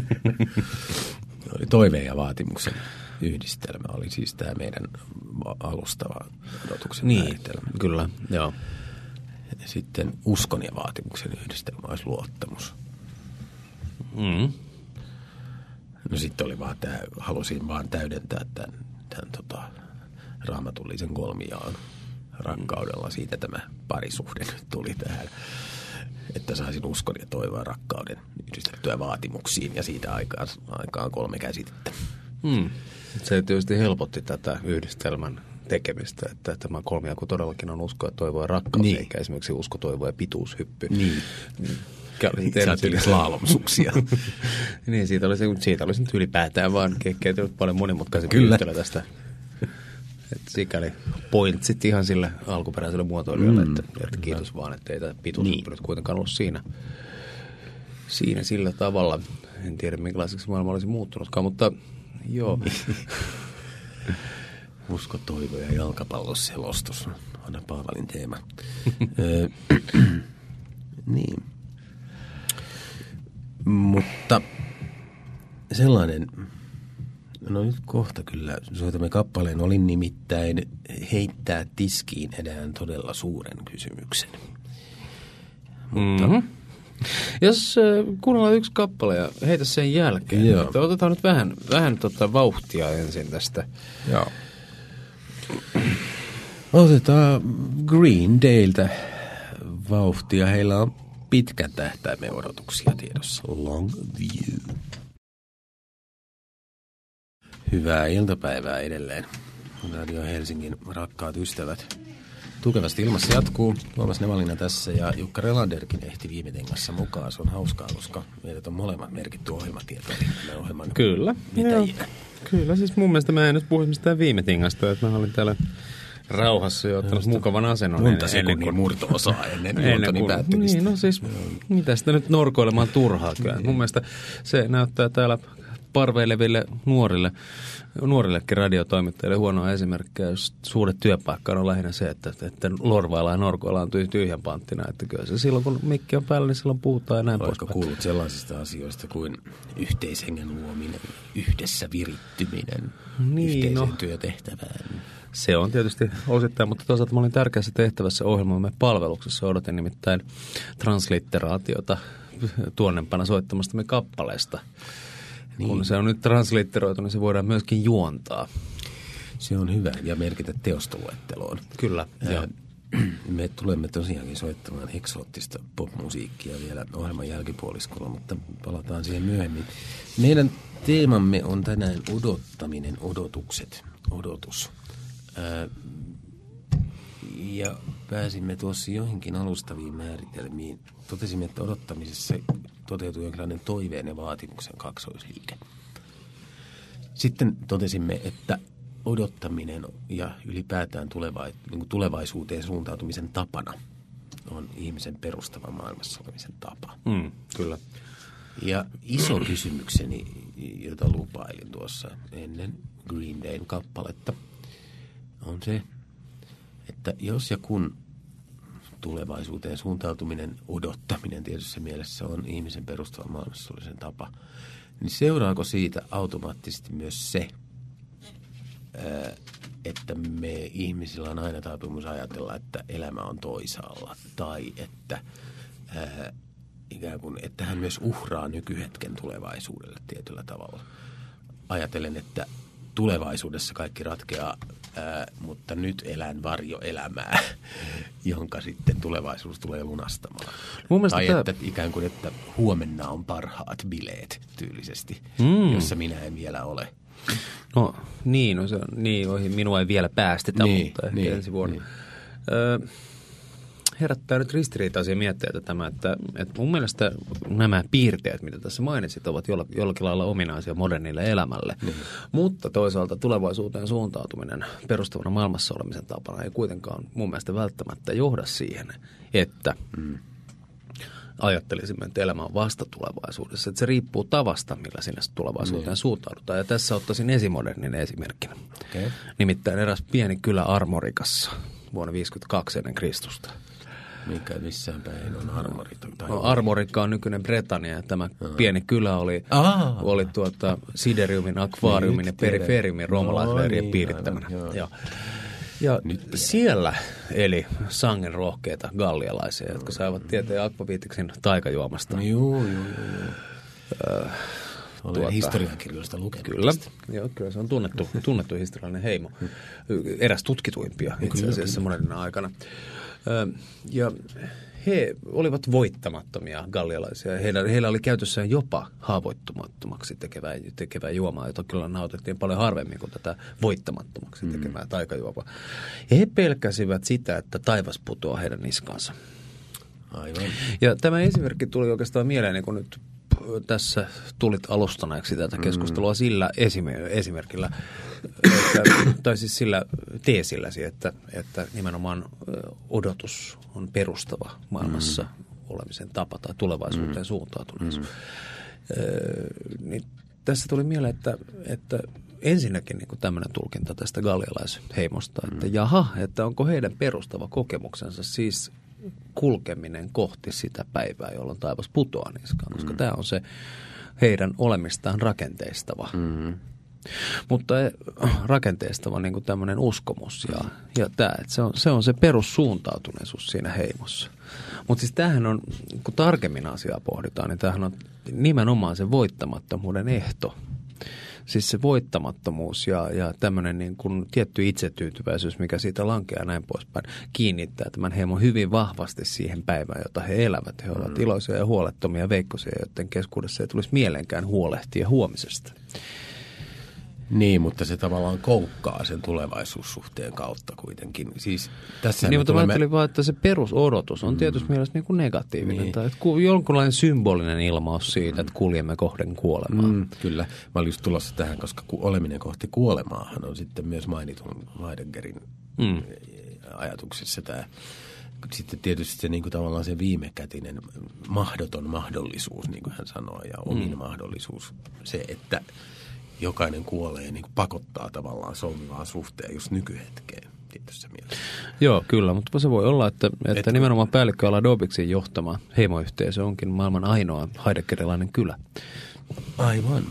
Speaker 1: Oli toiveen ja vaatimuksen yhdistelmä, oli siis tämä meidän alustava odotuksen
Speaker 2: niin,
Speaker 1: määritelmä.
Speaker 2: Kyllä, joo.
Speaker 1: Sitten uskon ja vaatimuksen yhdistelmä olisi luottamus.
Speaker 2: Mm.
Speaker 1: No sitten oli vaan tämä, halusin vaan täydentää tämän, tämän tota, raamatullisen kolmijaan rakkaudella. Siitä tämä parisuhde nyt tuli tähän, että saisin uskon ja toivoa rakkauden yhdistettyä vaatimuksiin ja siitä aikaan, aikaan kolme käsitettä.
Speaker 2: Mm. Se tietysti helpotti tätä yhdistelmän tekemistä, että tämä kolmijako todellakin on usko ja toivo ja rakkaus, niin. Eikä esimerkiksi usko, toivo ja pituushyppy.
Speaker 1: Niin. Sä oot slalomsuksia.
Speaker 2: Niin, siitä olisi, siitä olisi nyt ylipäätään vaan kehkeytynyt paljon monimutkaisemmin yhtälö tästä. Että sikäli pointsit ihan sille alkuperäiselle muotoilijalle, mm. että, että kiitos vaan, että ei tämä pituushyppy nyt kuitenkaan ollut siinä. Siinä sillä tavalla. En tiedä, minkälaiseksi maailma olisi muuttunutkaan, mutta joo.
Speaker 1: Usko, toivo ja jalkapalloselostus on aina Paavalin teema. Niin. Mutta sellainen, no nyt kohta kyllä soitamme kappaleen, olin nimittäin heittää tiskiin edään todella suuren kysymyksen.
Speaker 2: Mutta mm-hmm. Jos äh, kuunnellaan yksi kappale ja heitä sen jälkeen, joo. Että otetaan nyt vähän, vähän tota vauhtia ensin tästä.
Speaker 1: Joo. Otetaan Green Dayltä vauhtia. Heillä on pitkän tähtäimen odotuksia tiedossa. Long View. Hyvää iltapäivää edelleen. Radio Helsingin rakkaat ystävät. Tukevasti ilmassa jatkuu. Tuomas Nevalina tässä ja Jukka Relanderkin ehti viime tengassa mukaan. Se on hauskaa, koska meidät on molemmat merkitty ohjelmatietoihin. Ohjelman
Speaker 2: Kyllä.
Speaker 1: vetäjinä.
Speaker 2: Kyllä, siis mun mielestä mä en nyt puhu mistään viime tingasta, että mä olin täällä rauhassa jo ottanut mukavan asennon.
Speaker 1: Monta sekunnin murto-osaa ennen juontoni päättymistä.
Speaker 2: Niin, no siis, mitä sitä nyt norkoilemaan turhaa kyllä. Mun mielestä se näyttää täällä parveileville nuorille, nuorillekin radiotoimittajille huonoa esimerkkiä, jos suuret työpaikka on lähinnä se, että, että lorvaillaan ja norkoillaan tyhjän panttina. Että kyllä se silloin, kun mikki on päällä, niin silloin puhutaan ja näin poispäin.
Speaker 1: Oletko kuullut sellaisista asioista kuin yhteishengen luominen, yhdessä virittyminen, niin, yhteisen no, työtehtävään?
Speaker 2: Se on tietysti osittain, mutta toisaalta mä olin tärkeässä tehtävässä ohjelmamme palveluksessa. Odotin nimittäin translitteraatiota tuonnempana soittamastamme kappaleesta. Niin. Kun se on nyt translitteroitu, niin se voidaan myöskin juontaa.
Speaker 1: Se on hyvä ja merkitä teostoluetteloon.
Speaker 2: Kyllä.
Speaker 1: Ja me tulemme tosiaankin soittamaan eksoottista popmusiikkia vielä ohjelman jälkipuoliskolla, mutta palataan siihen myöhemmin. Meidän teemamme on tänään odottaminen, odotukset, odotus. Ää, ja pääsimme tuossa joihinkin alustaviin määritelmiin. Totesimme, että odottamisessa toteutuu jonkinlainen toiveen ja vaatimuksen kaksoisliike. Sitten totesimme, että odottaminen ja ylipäätään tuleva, niin kuin tulevaisuuteen suuntautumisen tapana on ihmisen perustava maailmassa olemisen tapa.
Speaker 2: Mm, kyllä.
Speaker 1: Ja iso kysymykseni, jota lupailin tuossa ennen Green Dayn kappaletta, on se, että jos ja kun tulevaisuuteen suuntautuminen, odottaminen tietyssä mielessä on ihmisen perustava maailmassa olemisen tapa, niin seuraako siitä automaattisesti myös se, että me ihmisillä on aina taipumus ajatella, että elämä on toisaalla tai että ää, ikään kuin, että hän myös uhraa nykyhetken tulevaisuudelle tietyllä tavalla. Ajatellen, että tulevaisuudessa kaikki ratkeaa, ää, mutta nyt elän varjoelämää, jonka sitten tulevaisuus tulee lunastamaan.
Speaker 2: Mun
Speaker 1: tai
Speaker 2: tämä...
Speaker 1: että ikään kuin, että huomenna on parhaat bileet tyylisesti,
Speaker 2: mm.
Speaker 1: jossa minä en vielä ole.
Speaker 2: No niin, no se on, niin, minua ei vielä päästetä,
Speaker 1: niin,
Speaker 2: mutta ehkä
Speaker 1: niin,
Speaker 2: ensi vuonna.
Speaker 1: Niin.
Speaker 2: Öö, herättää nyt ristiriitaisia mietteitä tämä, että, että mun mielestä nämä piirteet, mitä tässä mainitsit, ovat jollakin lailla ominaisia modernille elämälle. Niin. Mutta toisaalta tulevaisuuteen suuntautuminen perustavana maailmassa olemisen tapana ei kuitenkaan mun mielestä välttämättä johda siihen, että mm. ajattelisimme, että elämä on vasta tulevaisuudessa. Että se riippuu tavasta, millä sinne tulevaisuuteen niin. suuntaudutaan. Ja tässä ottaisin esimodernin esimerkkinä.
Speaker 1: Okay.
Speaker 2: Nimittäin eräs pieni kylä Armorikassa vuonna viisikymmentäkaksi ennen Kristusta.
Speaker 1: Mikä missään päin on Armorikka?
Speaker 2: No, Armorikka on nykyinen Britannia ja tämä Aa. pieni kylä oli, oli tuota Sideriumin, akvaariumin ja periferiumin roomalaisleirien no, piirittämänä. Aivan, ja Ja Nyt siellä eli sangen rohkeita gallialaisia, jotka saivat tieteen akvaviitiksen taikajuomasta.
Speaker 1: No, joo, joo, joo. Äh, Olen tuota, historiankirjoista lukenut.
Speaker 2: Kyllä, joo, kyllä se on tunnettu, tunnettu historiallinen heimo. Eräs tutkituimpia itse asiassa monena aikana. Äh, ja he olivat voittamattomia gallialaisia. Heillä, heillä oli käytössään jopa haavoittumattomaksi tekevää, tekevää juomaa, jota kyllä nautettiin paljon harvemmin kuin tätä voittamattomaksi tekevää mm. taikajuomaa. Ja he pelkäsivät sitä, että taivas putoaa heidän niskansa.
Speaker 1: Aivan.
Speaker 2: Ja tämä esimerkki tuli oikeastaan mieleen, niin kun nyt tässä tulit alustaneeksi tätä keskustelua mm. sillä esimerkillä, että, tai siis sillä teesilläsi, että, että nimenomaan odotus on perustava maailmassa mm. olemisen tapa tai tulevaisuuteen mm. suuntautuneisuus. Mm. Niin tässä tuli mieleen, että, että ensinnäkin niin kuin tämmöinen tulkinta tästä gallialaisheimosta, että mm. jaha, että onko heidän perustava kokemuksensa siis kulkeminen kohti sitä päivää, jolloin taivas putoaa niskaan, koska mm. tämä on se heidän olemistaan rakenteistava. Mm. Mutta rakenteistava niin kuin tämmöinen uskomus ja, ja tämä, että se on, se on se perussuuntautuneisuus siinä heimossa. Mutta siis tämähän on, kun tarkemmin asiaa pohditaan, niin tämähän on nimenomaan se voittamattomuuden ehto. Siis se voittamattomuus ja, ja tämmöinen niin kuin tietty itsetyytyväisyys, mikä siitä lankeaa näin poispäin, kiinnittää tämän heimon hyvin vahvasti siihen päivään, jota he elävät. He ovat mm. iloisia ja huolettomia veikkosia, joiden keskuudessa ei tulisi mieleenkään huolehtia huomisesta.
Speaker 1: Niin, mutta se tavallaan koukkaa sen tulevaisuussuhteen kautta kuitenkin. Siis tässä
Speaker 2: niin, mutta
Speaker 1: tulemme...
Speaker 2: mä ajattelin vaan, että se perusodotus on tietysti mm. mielessä niin kuin negatiivinen. Niin. Tai että jonkunlainen symbolinen ilmaus siitä, mm. että kuljemme kohden kuolemaa. Mm,
Speaker 1: kyllä. Mä olin just tulossa tähän, koska oleminen kohti kuolemaahan on sitten myös mainitun Heideggerin mm. ajatuksessa tämä. Sitten tietysti se niin kuin tavallaan se viimekätinen mahdoton mahdollisuus, niin kuin hän sanoo, ja omin mm. mahdollisuus. Se, että jokainen kuolee niin kuin pakottaa tavallaan solmivaan suhteen just nykyhetkeen tietyssä mielessä.
Speaker 2: Joo, kyllä, mutta se voi olla, että, että Et, nimenomaan päällikköala Dobiksin johtama heimoyhteisö onkin maailman ainoa heideggerilainen kylä.
Speaker 1: Aivan.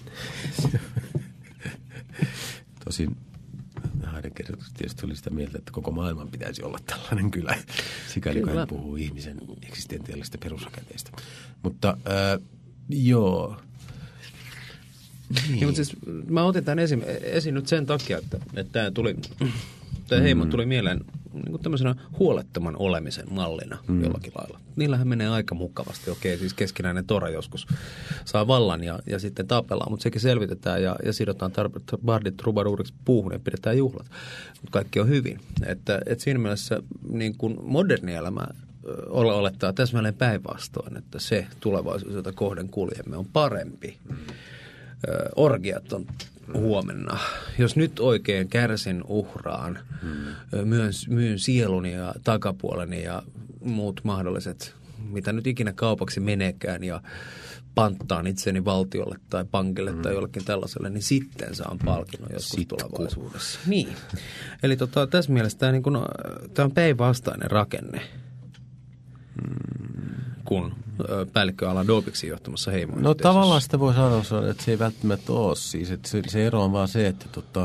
Speaker 1: Tosin Heidegger tietysti oli sitä mieltä, että koko maailman pitäisi olla tällainen kylä, sikäli kun hän puhuu ihmisen eksistentiaalisesta perusrakenteesta. Mutta äh, joo... Niin. Niin,
Speaker 2: mutta siis mä otin tämän esiin, esiin nyt sen takia, että, että tämä, tuli, tämä heimo tuli mieleen niin kuin tämmöisenä huolettoman olemisen mallina mm. jollakin lailla. Niillähän menee aika mukavasti. Okei, siis keskinäinen tora joskus saa vallan ja, ja sitten tapellaan, mutta sekin selvitetään ja, ja sidotaan tar- bardit trubaduuriksi puuhun ja pidetään juhlat. Mutta kaikki on hyvin. Että, että siinä mielessä niin kuin moderni elämä olettaa täsmälleen päinvastoin, että se tulevaisuus, jota kohden kuljemme, on parempi. Mm. Orgiat on huomenna. Jos nyt oikein kärsin, uhraan, hmm. myyn, myyn sieluni ja takapuoleni ja muut mahdolliset, mitä nyt ikinä kaupaksi meneekään ja panttaan itseni valtiolle tai pankille hmm. tai jollekin tällaiselle, niin sitten saan palkinnon joskus Sitku. tulevaisuudessa. Niin. Eli tota, tässä mielessä tämä, niin kun, tämä on päinvastainen rakenne, hmm. kun päällikkö Alan Dobiksin johtamassa heimoyhteisössä.
Speaker 1: No tavallaan sitä voi sanoa, että se ei välttämättä ole siis. Että se, se ero on vaan se, että, tota,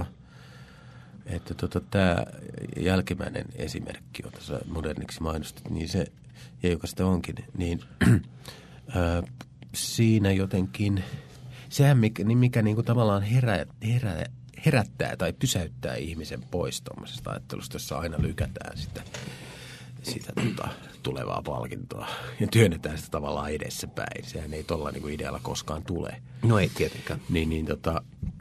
Speaker 1: että tota, tämä jälkimmäinen esimerkki, jota sä moderniksi mainostit, niin se, ja joka sitä onkin, niin ää, siinä jotenkin, sehän mikä, niin mikä niin kuin tavallaan herä, herä, herättää tai pysäyttää ihmisen pois tuollaisesta ajattelusta, jossa aina lykätään sitä, sitä tota, tulevaa palkintoa ja työnnetään sitä tavallaan edessäpäin. Sehän ei tuolla niin kuin idealla koskaan tule.
Speaker 2: No ei tietenkään.
Speaker 1: Niin, niin, tota,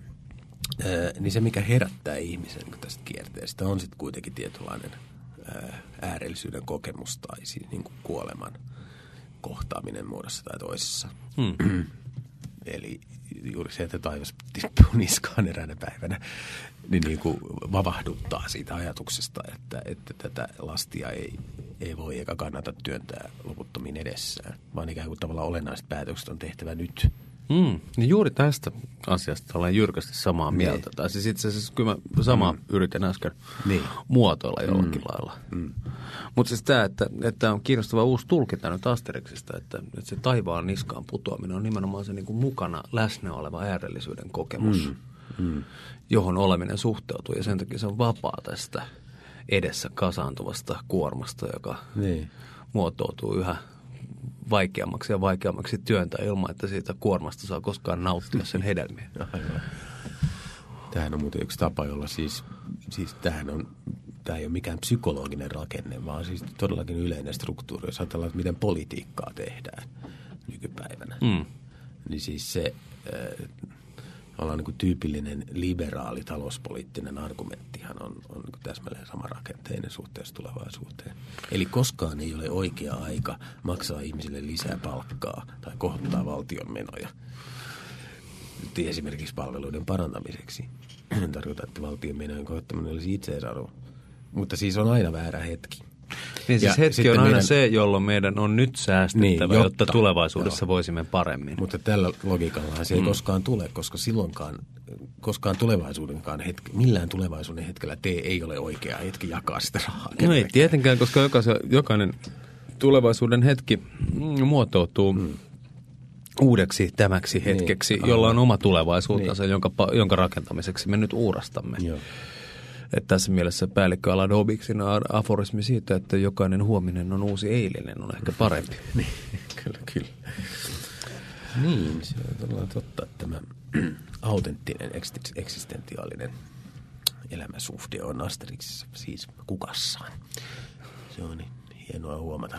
Speaker 1: ää, niin se, mikä herättää ihmisen niin tästä kierteestä, on sitten kuitenkin tietynlainen ää, äärellisyyden kokemus tai siis niin kuin kuoleman kohtaaminen muodossa tai toisessa. Hmm. Eli juuri se, että taivas tippuu niskaan eräänä päivänä, niin, niin kuin vavahduttaa siitä ajatuksesta, että, että tätä lastia ei, ei voi eikä kannata työntää loputtomiin edessään, vaan ikään kuin tavallaan olennaiset päätökset on tehtävä nyt.
Speaker 2: Mm, niin juuri tästä asiasta olen jyrkästi samaa mieltä. Tai siis itse asiassa kyllä mä samaa mm. yritin äsken niin. muotoilla jollakin mm. lailla. Mm. Mutta siis tämä, että, että on kiinnostava uusi tulkinta nyt Asterixista, että, että se taivaan niskaan putoaminen on nimenomaan se niin kuin mukana läsnä oleva äärellisyyden kokemus, mm. Mm. johon oleminen suhteutuu. Ja sen takia se on vapaa tästä edessä kasaantuvasta kuormasta, joka niin. muotoutuu yhä vaikeammaksi ja vaikeammaksi työntää ilman, että siitä kuormasta saa koskaan nauttia sen hedelmiä.
Speaker 1: Aivan. Tämähän on muuten yksi tapa, jolla siis, siis tämähän on, tämä ei ole mikään psykologinen rakenne, vaan siis todellakin yleinen struktuuri, jos ajatellaan, että miten politiikkaa tehdään nykypäivänä. Mm. Niin siis se äh, ollaan niin kuin tyypillinen liberaali talouspoliittinen argumenttihan on, on niin kuin täsmälleen sama rakenteinen suhteessa tulevaisuuteen. Eli koskaan ei ole oikea aika maksaa ihmisille lisää palkkaa tai kohottaa valtion menoja. Esimerkiksi palveluiden parantamiseksi. Tarkoittaa, että valtion menojen kohottaminen olisi itseisarvo. Mutta siis on aina väärä hetki.
Speaker 2: Niin siis hetki on aina meidän se, jolloin meidän on nyt säästettävä, niin, jotta, jotta tulevaisuudessa joo. voisimme paremmin.
Speaker 1: Mutta tällä logiikallahan se ei mm. koskaan tule, koska silloinkaan, koskaan tulevaisuudenkaan hetki, millään tulevaisuuden hetkellä te ei ole oikea hetki jakaa sitä rahaa.
Speaker 2: No ei tietenkään, koska jokaisen, jokainen tulevaisuuden hetki muotoutuu mm. uudeksi tämäksi hetkeksi, niin, jolla on oma tulevaisuutensa, niin. jonka, jonka rakentamiseksi me nyt uurastamme. Joo. Että tässä mielessä päällikkö Alan Dobiksin aforismi siitä, että jokainen huominen on uusi eilinen, on ehkä parempi.
Speaker 1: Niin, kyllä, kyllä. Niin, se on todella totta, että tämä autenttinen, eksistentiaalinen elämäsuhde on Asterixissa siis kukassaan. Se on niin hienoa huomata.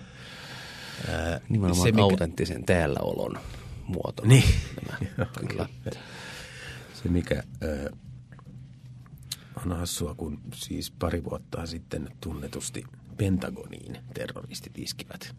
Speaker 2: Ää, Nimenomaan se, mikä autenttisen täälläolon muoto.
Speaker 1: Niin, kyllä. Se mikä Ää, on hassua, kun siis pari vuotta sitten tunnetusti Pentagoniin terroristit iskivät.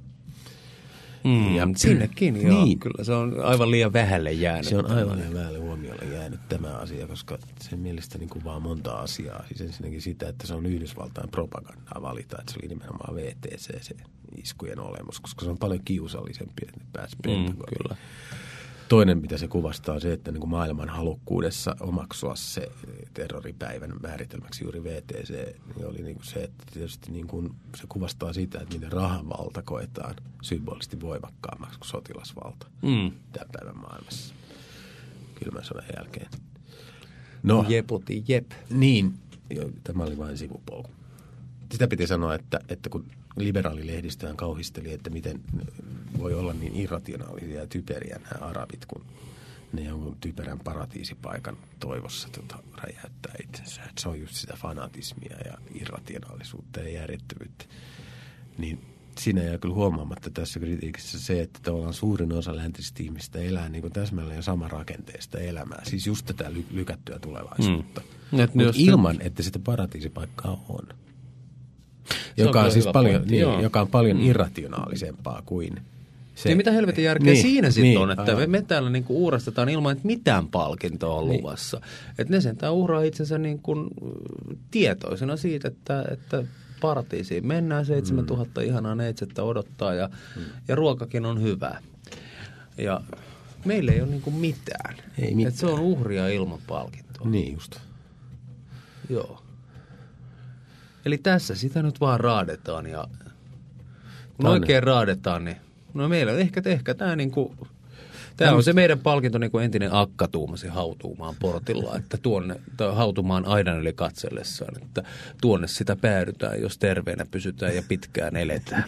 Speaker 2: Mm, ja sinnekin, niin, joo. Kyllä se on aivan liian vähälle jäänyt.
Speaker 1: Se on aivan liian vähälle huomiolle jäänyt tämä asia, koska sen mielestäni kuvaa monta asiaa. Siis ensinnäkin sitä, että se on Yhdysvaltain propagandaa valita, että se oli nimenomaan V T C se iskujen olemus, koska se on paljon kiusallisempi, että pääsi Pentagoniin. Mm, kyllä. Toinen, mitä se kuvastaa, on se, että niin kuin maailman halukkuudessa omaksua se terroripäivän määritelmäksi juuri V T C, niin oli niin kuin se, että tietysti niin kuin se kuvastaa sitä, että miten rahanvalta koetaan symbolisesti voimakkaammaksi kuin sotilasvalta mm. tämän päivän maailmassa kylmän sodan jälkeen.
Speaker 2: No, jeputi jep.
Speaker 1: Niin, jo, tämä oli vain sivupolku. Sitä piti sanoa, että, että kun liberaalilehdistöään kauhisteli, että miten voi olla niin irrationaalisia ja typeriä nämä arabit, kun ne jonkun typerän paratiisipaikan toivossa tota, räjäyttää itsensä. Että se on just sitä fanatismia ja irrationaalisuutta ja järjettömyyttä. Niin siinä jää kyllä huomaamatta tässä kritiikissä se, että tavallaan suurin osa läntisistä ihmistä elää niin kuin täsmälleen sama rakenteesta elämää. Siis just tätä ly- lykättyä tulevaisuutta. Mm. Mutta ilman, nyt että sitä paratiisipaikkaa on. Joka on, on siis paljon, niin, joka on paljon mm. irrationaalisempaa kuin
Speaker 2: Se, niin mitä helvetin järkeä niin, siinä sitten
Speaker 1: niin,
Speaker 2: on, että me, me täällä niinku uurastetaan ilman, että mitään palkintoa on niin. luvassa. Että ne sentään uhraa itsensä niinku tietoisena siitä, että, että paratiisiin mennään, seitsemäntuhatta mm. ihanaa neitsettä odottaa ja, mm. ja ruokakin on hyvää. Ja meillä ei ole niinku mitään.
Speaker 1: Ei mitään.
Speaker 2: Että se on uhria ilman palkintoa.
Speaker 1: Niin just.
Speaker 2: Joo. Eli tässä sitä nyt vaan raadetaan ja kun Tänne. oikein raadetaan, niin no meillä ehkä, ehkä tämä niinku, tämä on se meidän palkinto niin kuin entinen akka tuumasi hautuumaan portilla, että tuonne, hautumaan aidan yli katsellessaan, että tuonne sitä päädytään, jos terveenä pysytään ja pitkään eletään.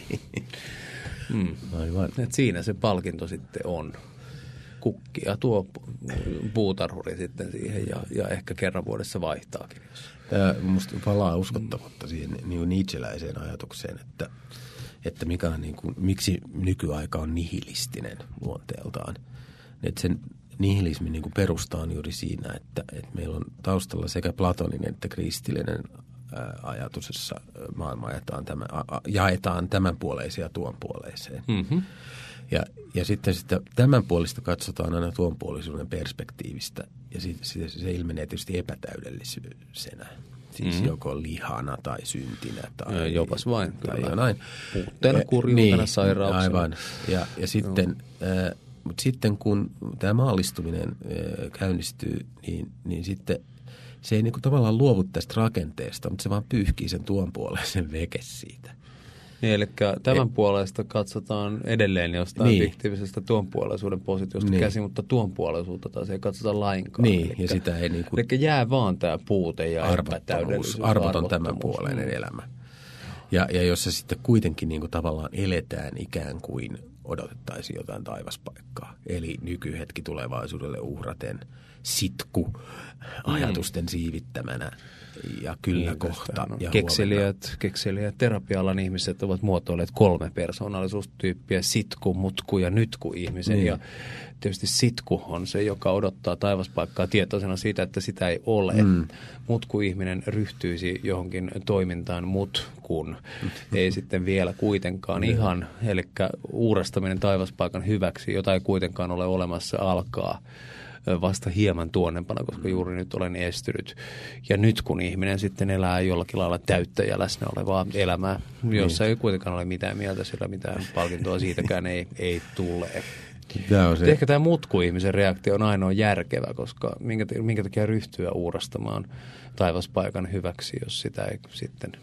Speaker 2: Mm. Aivan. Et siinä se palkinto sitten on. Kukki ja tuo puutarhuri sitten siihen ja, ja ehkä kerran vuodessa vaihtaakin.
Speaker 1: Tämä musta palaa uskottamatta siihen niin nietzscheläiseen ajatukseen, että, että mikä on niin kuin, miksi nykyaika on nihilistinen luonteeltaan. Että sen nihilismin niin kuin perusta on juuri siinä, että, että meillä on taustalla sekä platoninen että kristillinen ää, ajatus, jossa maailma jaetaan, tämä, a, jaetaan tämänpuoleiseen ja tuonpuoleiseen. Mm-hmm. Ja, ja sitten sitä tämänpuolista katsotaan aina tuonpuolisuuden perspektiivistä ja siitä, siitä se ilmenee tietysti epätäydellisenä. Siis mm-hmm. joko lihana tai syntinä tai
Speaker 2: jopas vain,
Speaker 1: tai jonain.
Speaker 2: Puutteena, kurjuutena, niin, sairauksena.
Speaker 1: Aivan. Ja, ja sitten, no. äh, mutta sitten kun tämä maallistuminen äh, käynnistyy, niin, niin sitten se ei niinku tavallaan luovu tästä rakenteesta, mutta se vaan pyyhkii sen tuonpuoleisen veke siitä.
Speaker 2: Niin, eli tämän e- puolesta katsotaan edelleen jostain niin. fiktiivisestä tuonpuoleisuuden positiosta niin. käsin, mutta tuonpuoleisuutta taas ei katsota lainkaan.
Speaker 1: Niin,
Speaker 2: elikkä,
Speaker 1: ja sitä ei niinku...
Speaker 2: Eli jää vaan tämä puute ja epätäydellisyys.
Speaker 1: Arvoton tämänpuoleinen mm. elämä. Ja, ja jos se sitten kuitenkin niinku tavallaan eletään ikään kuin odotettaisiin jotain taivaspaikkaa. Eli nykyhetki tulevaisuudelle uhraten sitku ajatusten mm. siivittämänä. Ja kyllä niin, kohta. Ja
Speaker 2: kekselijät, kekselijät, terapia-alan ihmiset ovat muotoilleet kolme persoonallisuustyyppiä, sitku, mutku ja nytku ihmisen. Niin. Ja tietysti sitku on se, joka odottaa taivaspaikkaa tietoisena siitä, että sitä ei ole. Mm. Mutku ihminen ryhtyisi johonkin toimintaan mutkun. Ei sitten vielä kuitenkaan mm. ihan, eli uurastaminen taivaspaikan hyväksi, jota ei kuitenkaan ole olemassa, alkaa vasta hieman tuonnempana, koska juuri nyt olen estynyt. Ja nyt kun ihminen sitten elää jollakin lailla täyttä ja läsnä olevaa elämää, jossa ei kuitenkaan ole mitään mieltä, sillä mitään palkintoa siitäkään ei, ei tule.
Speaker 1: Tämä on se.
Speaker 2: Ehkä tämä mutku-ihmisen reaktio on ainoa järkevä, koska minkä, minkä takia ryhtyä uurastamaan taivaspaikan hyväksi, jos sitä ei sitten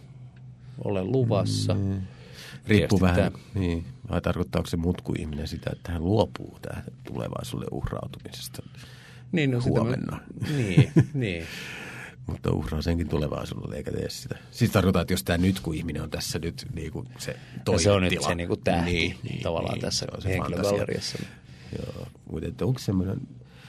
Speaker 2: ole luvassa. Mm.
Speaker 1: Riippuu vähän, niin. Vai tarkoittaako se mutku-ihminen sitä, että hän luopuu tähän tulevaisuuden uhrautumisesta
Speaker 2: niin, no
Speaker 1: huomenna.
Speaker 2: Sitä, niin, niin.
Speaker 1: Mutta uhraa senkin tulevaisuudelle eikä tee sitä. Siis tarkoittaa, että jos tämä nyt, kun ihminen on tässä nyt niin kuin se toimitila.
Speaker 2: Se on nyt se niin kuin tähti
Speaker 1: niin, niin,
Speaker 2: tavallaan niin, tässä henkilögalleriassa.
Speaker 1: Joo, mutta onko semmoinen...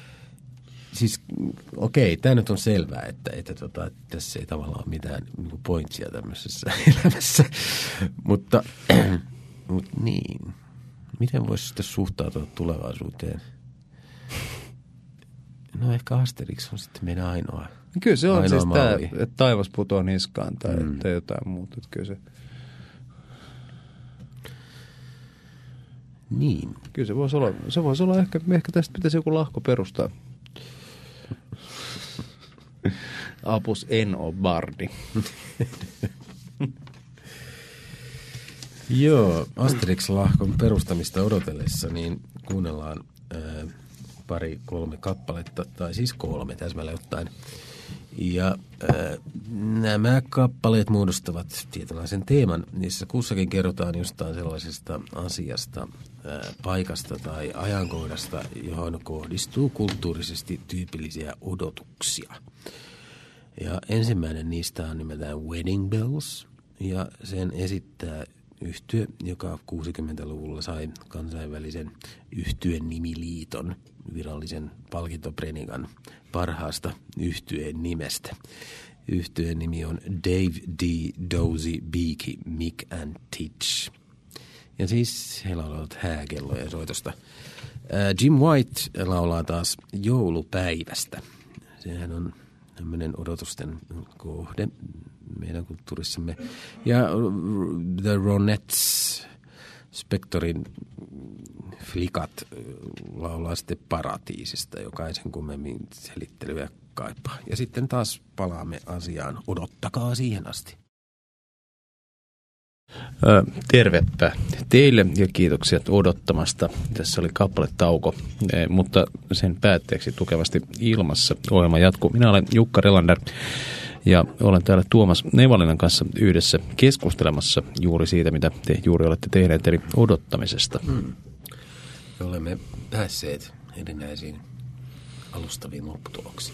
Speaker 1: Siis okei, tämä nyt on selvää, että, että, tota, että tässä ei tavallaan ole mitään niin kuin pointsia tämmöisessä elämässä, mutta, mutta niin, miten voisi sitten suhtautua tulevaisuuteen? No ehkä Asterix on sitten meidän ainoa
Speaker 2: Kyllä se on siis tämä, että taivas putoaa niskaan tai, mm. tai jotain muuta, että kyllä se...
Speaker 1: Niin.
Speaker 2: Kyllä se voisi olla, se voisi olla ehkä, ehkä tästä pitäisi joku lahko perustaa. Apus en ole bardi.
Speaker 1: Joo, Asterix-lahkon perustamista odotellessa niin kuunnellaan ää, pari kolme kappaletta, tai siis kolme täsmälleen ottaen. Ja ää, nämä kappaleet muodostavat tietynlaisen teeman. Niissä kussakin kerrotaan jostain sellaisesta asiasta, ää, paikasta tai ajankohdasta, johon kohdistuu kulttuurisesti tyypillisiä odotuksia. Ja ensimmäinen niistä on nimeltään Wedding Bells, ja sen esittää yhtye, joka kuusikymmentäluvulla sai kansainvälisen yhtyeen nimiliiton virallisen palkintoprenikan parhaasta yhtyeen nimestä. Yhtyeen nimi on Dave D. Dozy Beaky Mick and Titch. Ja siis he laulavat hääkelloja soitosta. Jim White laulaa taas joulupäivästä. Sehän on tämmöinen odotusten kohde meidän kulttuurissamme. Ja The Ronettes Spectorin flikat laulaa sitten Paratiisista, joka ei sen kummemmin selittelyä kaipaa. Ja sitten taas palaamme asiaan. Odottakaa siihen asti.
Speaker 2: Ö, tervepä teille ja kiitoksia odottamasta. Tässä oli kappaletauko, e, mutta sen päätteeksi tukevasti ilmassa ohjelma jatkuu. Minä olen Jukka Relander ja olen täällä Tuomas Nevalinen kanssa yhdessä keskustelemassa juuri siitä, mitä te juuri olette tehneet, eli odottamisesta.
Speaker 1: Hmm. Me olemme päässeet erinäisiin alustaviin lopputuloksiin.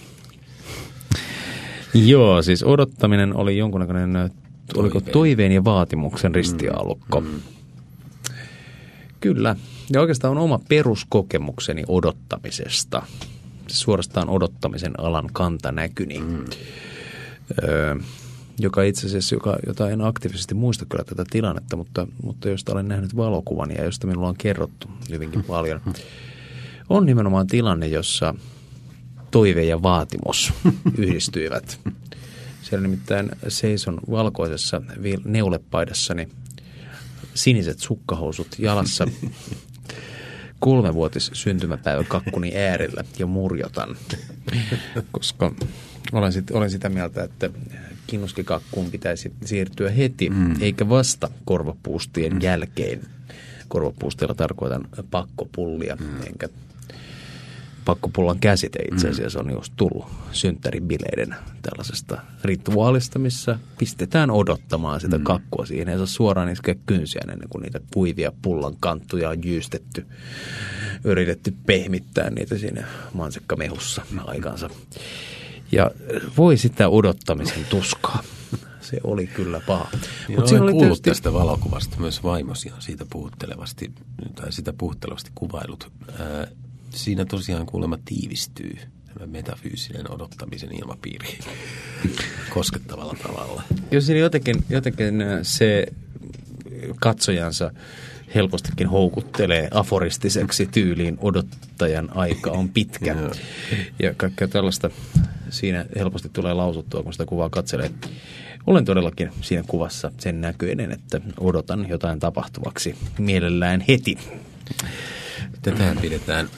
Speaker 2: Joo, siis odottaminen oli jonkunnäköinen, oliko toiveen ja vaatimuksen ristiaallokko. Mm. Mm. Kyllä, ja oikeastaan on oma peruskokemukseni odottamisesta. Suorastaan odottamisen alan kantanäkyni, mm. öö, joka itse asiassa, joka, jota en aktiivisesti muista kyllä tätä tilannetta, mutta, mutta josta olen nähnyt valokuvan ja josta minulla on kerrottu hyvinkin paljon. On nimenomaan tilanne, jossa toive ja vaatimus yhdistyivät. Siellä nimittäin seison valkoisessa neulepaidassani, siniset sukkahousut jalassa, kolmevuotis syntymäpäivä kakkuni äärellä ja murjotan, koska olen, sit, olen sitä mieltä, että kinnuskikakkuun pitäisi siirtyä heti, mm. eikä vasta korvapuustien mm. jälkeen. Korvapuusteilla tarkoitan pakkopullia, mm. enkä pakkopullan käsite itse asiassa on just tullut synttäribileiden tällaisesta rituaalista, missä pistetään odottamaan sitä kakkua. Siihen ei saa suoraan iskeä kynsiä ennen kuin niitä kuivia pullan kanttuja on jyystetty, yritetty pehmittää niitä siinä mansikkamehussa aikansa. Ja voi sitä odottamisen tuskaa. Se oli kyllä paha.
Speaker 1: Niin olen kuullut tietysti tästä valokuvasta myös vaimosi on siitä puhuttelevasti, tai sitä puhuttelevasti kuvailut. Ää, siinä tosiaan kuulemma tiivistyy tämä metafyysinen odottamisen ilmapiiri koskettavalla tavalla.
Speaker 2: Jos siinä jotenkin, jotenkin se katsojansa helpostikin houkuttelee aforistiseksi tyyliin odottajan aika on pitkä. Ja kaikkea tällaista siinä helposti tulee lausuttua, kun sitä kuvaa katselee. Olen todellakin siinä kuvassa sen näköinen, että odotan jotain tapahtuvaksi mielellään heti.
Speaker 1: Tätä pidetään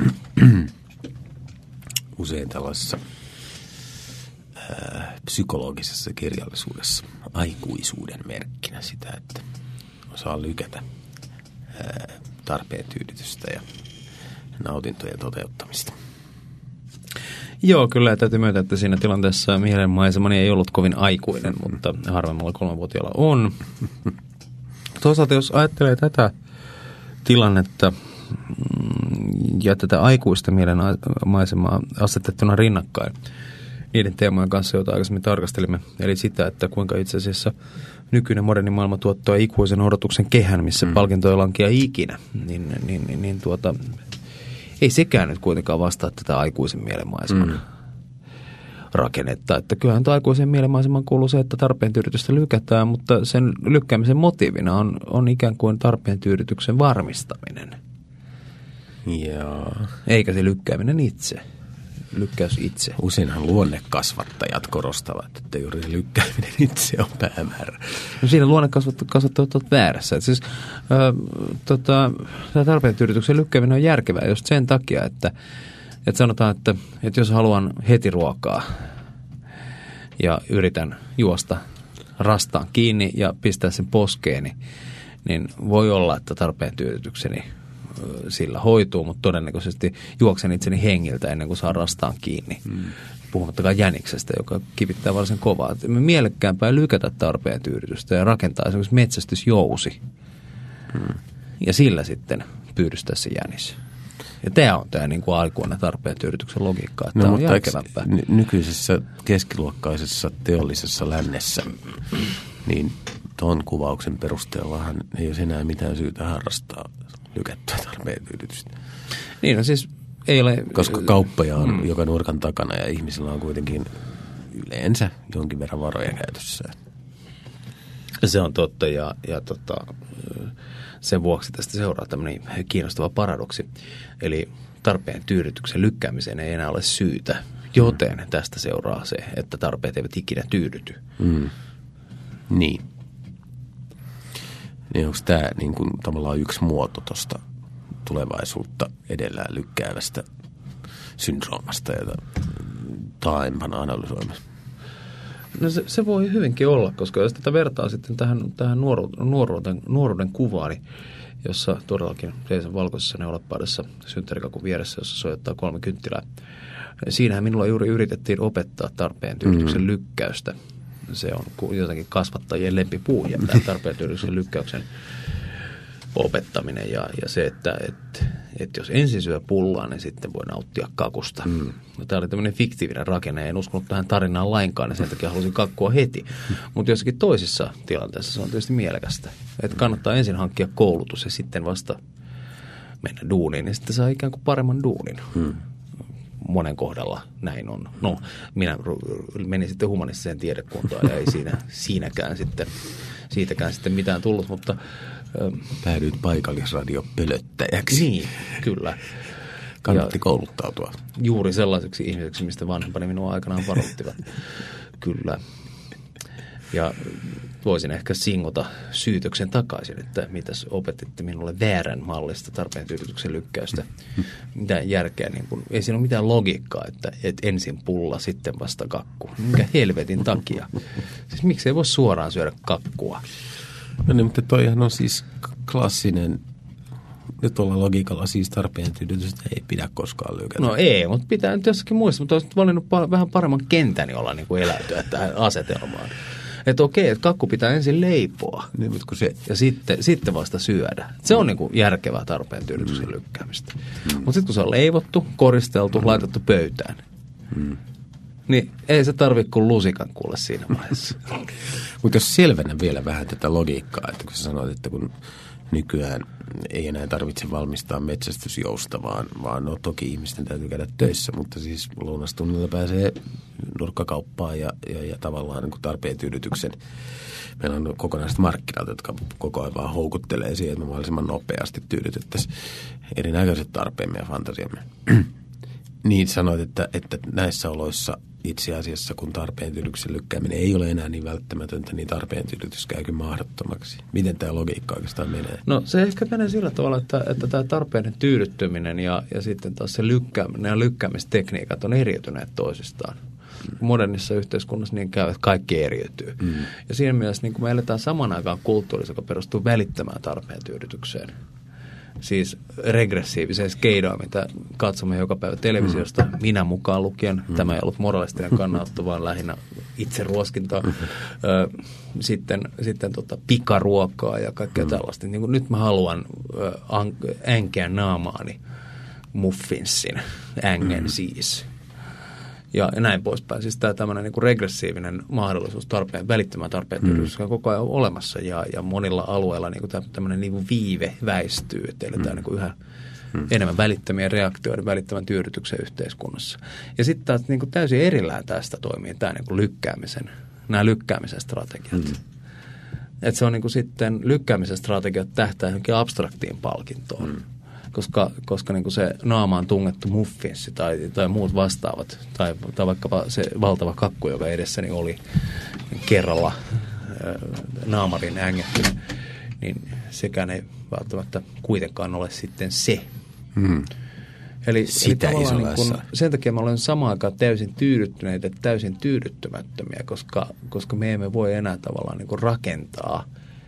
Speaker 1: usein tällaisessa ää, psykologisessa kirjallisuudessa aikuisuuden merkkinä sitä, että osaa lykätä ää, tarpeen tyydytystä ja nautintojen toteuttamista.
Speaker 2: Joo, kyllä täytyy myöntää, että siinä tilanteessa mielenmaisemani ei ollut kovin aikuinen, mutta harvemmalla kolmevuotiaalla on. Toisaalta jos ajattelee tätä tilannetta ja tätä aikuista mielenmaisemaa asetettuna rinnakkain niiden teemojen kanssa, joita aikaisemmin tarkastelimme, eli sitä, että kuinka itse asiassa nykyinen moderni maailma tuottaa ikuisen odotuksen kehän, missä mm. palkintoja lankia ikinä, niin, niin, niin, niin tuota, ei sekään nyt kuitenkaan vastaa tätä aikuisen mielenmaiseman mm. rakennetta. Että kyllähän aikuisen mielenmaiseman kuuluu se, että tarpeen tyydytystä lykätään, mutta sen lykkäämisen motiivina on, on ikään kuin tarpeen tyydytyksen varmistaminen.
Speaker 1: Joo.
Speaker 2: Eikä se lykkääminen itse. Lykkäys itse.
Speaker 1: Useinhan luonnekasvattajat korostavat, että juuri se lykkääminen itse on päämäärä.
Speaker 2: No siinä luonnekasvattajat ovat väärässä. Et siis, äh, tota, tämä tarpeen tyydytyksen lykkääminen on järkevää just sen takia, että, että sanotaan, että, että jos haluan heti ruokaa ja yritän juosta rastaan kiinni ja pistää sen poskeeni, niin voi olla, että tarpeen tyydytykseni sillä hoituu, mutta todennäköisesti juoksen itseni hengiltä ennen kuin saa rastaan kiinni. Hmm. Puhumattakaan jäniksestä, joka kivittää varsin kovaa. Me mielekkäämpää lykätä tarpeen tyydytystä ja rakentaa esimerkiksi metsästysjousi. Hmm. Ja sillä sitten pyydystää se jänis. Ja tämä on tämä niin kuin aikuinen tarpeen tyydytyksen logiikka, että no, tämä on järkevämpää.
Speaker 1: Ny- nykyisessä keskiluokkaisessa teollisessa lännessä, niin tuon kuvauksen perusteellahan ei ole enää mitään syytä harrastaa lykättyä tarpeen tyydytystä.
Speaker 2: Niin, no siis ei ole...
Speaker 1: Koska kauppoja on mm. joka nurkan takana ja ihmisillä on kuitenkin yleensä jonkin verran varoja käytössään.
Speaker 2: Se on totta ja, ja tota, sen vuoksi tästä seuraa tämmöinen kiinnostava paradoksi. Eli tarpeen tyydytyksen lykkäämiseen ei enää ole syytä, joten mm. tästä seuraa se, että tarpeet eivät ikinä tyydyty.
Speaker 1: Mm. Niin. niin onko tämä niin kuin tavallaan yksi muoto tuosta tulevaisuutta edellään lykkäävästä syndroomasta, jota taaempana analysoimassa?
Speaker 2: No se, se voi hyvinkin olla, koska jos tätä vertaa sitten tähän, tähän nuoruuden, nuoruuden, nuoruuden kuvaan, niin jossa todellakin seison valkoisessa neulapaidassa synttärikakun vieressä, jossa soittaa kolme kynttilää. Siinähän minulla juuri yritettiin opettaa tarpeen tyydytyksen mm. lykkäystä. Se on jotenkin kasvattajien lempipuu, ja tämä tarpeen tyydytyksen lykkäyksen opettaminen ja, ja se, että et, et jos ensin syö pullaa, niin sitten voi nauttia kakusta. Mm. No, tämä oli tämmöinen fiktiivinen rakenne, en uskonut tähän tarinaan lainkaan, ja sen takia halusin kakkua heti. Mm. Mutta jossakin toisissa tilanteissa se on tietysti mielekästä. Että kannattaa ensin hankkia koulutus ja sitten vasta mennä duuniin, niin sitten saa ikään kuin paremman duunin. Mm. Monen kohdalla näin on. No, minä menin sitten humanistiseen tiedekuntaan ja ei siinä, siinäkään sitten, siitäkään sitten mitään tullut, mutta
Speaker 1: päädyit paikallisradiopölöttäjäksi.
Speaker 2: Niin, kyllä.
Speaker 1: Kannatti ja kouluttautua.
Speaker 2: Juuri sellaiseksi ihmiseksi, mistä vanhempani minua aikanaan varoittivat. Kyllä. Ja voisin ehkä singota syytöksen takaisin, että mitäs opetitte minulle väärän mallista tarpeen tyydytyksen lykkäystä. Mitään järkeä, niin kun, ei siinä ole mitään logiikkaa, että et ensin pulla, sitten vasta kakku. Minkä helvetin takia? Siis miksi ei voi suoraan syödä kakkua?
Speaker 1: No niin, mutta toihan on siis klassinen, nyt tuolla logiikalla siis tarpeen tyydytystä ei pidä koskaan lykätä.
Speaker 2: No ei, mutta pitää nyt jossakin muistaa, mutta olisit valinnut pa- vähän paremman kentän, jolla niin kuin eläytyä tähän asetelmaan. Että okei, että kakku pitää ensin leipoa
Speaker 1: niin, mutta kun se
Speaker 2: ja sitten, sitten vasta syödä. Se on niin kuin järkevää tarpeen tyydytyksen mm. lykkäämistä. Mm. Mutta sitten kun se on leivottu, koristeltu, mm. laitettu pöytään, mm. niin ei se tarvitse kuin lusikan kuule siinä vaiheessa.
Speaker 1: Mutta jos selvennä vielä vähän tätä logiikkaa, että kun sä sanoit, että kun nykyään ei enää tarvitse valmistaa metsästysjousta, vaan, vaan no toki ihmisten täytyy käydä töissä, mutta siis lounastunnilla pääsee nurkkakauppaan ja, ja, ja tavallaan niin kuin tarpeen tyydytyksen. Meillä on kokonaiset markkinat, jotka koko ajan vaan houkuttelee siihen, että me mahdollisimman nopeasti tyydytettäisiin erinäköiset tarpeemme ja fantasiamme. Niin sanoit, että, että näissä oloissa itse asiassa, kun tarpeen tyydytyksen lykkääminen ei ole enää niin välttämätöntä, niin tarpeen tyydytys käykin mahdottomaksi. Miten tämä logiikka oikeastaan menee?
Speaker 2: No se ehkä menee sillä tavalla, että, että tämä tarpeiden tyydyttyminen ja, ja sitten taas se lykkääminen ja lykkäämistekniikat on eriytyneet toisistaan. Modernissa yhteiskunnassa niin käy, että kaikki eriytyy. Mm. Ja siinä mielessä niin kun me eletään saman aikaan kulttuurissa, joka perustuu välittämään tarpeen tyydytykseen. Siis regressiiviseen skeidoon, mitä katsomme joka päivä televisiosta, mm. minä mukaan lukien. Mm. Tämä ei ollut moralistinen kannanotto, vaan lähinnä itseruoskintaa. Mm. Ö, sitten sitten tota, pikaruokaa ja kaikkea mm. tällaista. Niin kuin nyt mä haluan ö, änkeä naamaani muffinsin, ängen mm. siis. Ja, ja näin poispäin. Siis tämä tämmöinen niin kuin regressiivinen mahdollisuus tarpeen, välittämään tarpeen tyydytys mm. on koko ajan olemassa. Ja, ja monilla alueilla niin kuin tämmöinen niin kuin viive väistyy, että eletään mm. niin kuin yhä mm. enemmän välittämien reaktioiden, välittävän tyydytyksen yhteiskunnassa. Ja sitten taas niin kuin täysin erillään tästä toimii tämä niin kuin lykkäämisen, nämä lykkäämisen strategiat. Mm. Että se on niin kuin sitten lykkäämisen strategiat tähtää johonkin abstraktiin palkintoon. Mm. Koska, koska niin kuin se naamaan tungettu muffinssi tai, tai muut vastaavat, tai, tai vaikkapa se valtava kakku, joka edessäni oli kerralla äh, naamarin ängetty, niin sekään ei välttämättä kuitenkaan ole sitten se. Hmm. Eli,
Speaker 1: Sitä eli
Speaker 2: niin kun, sen takia mä olen samaan aikaan täysin tyydyttyneitä ja täysin tyydyttymättömiä, koska, koska me emme voi enää tavallaan niin kuin rakentaa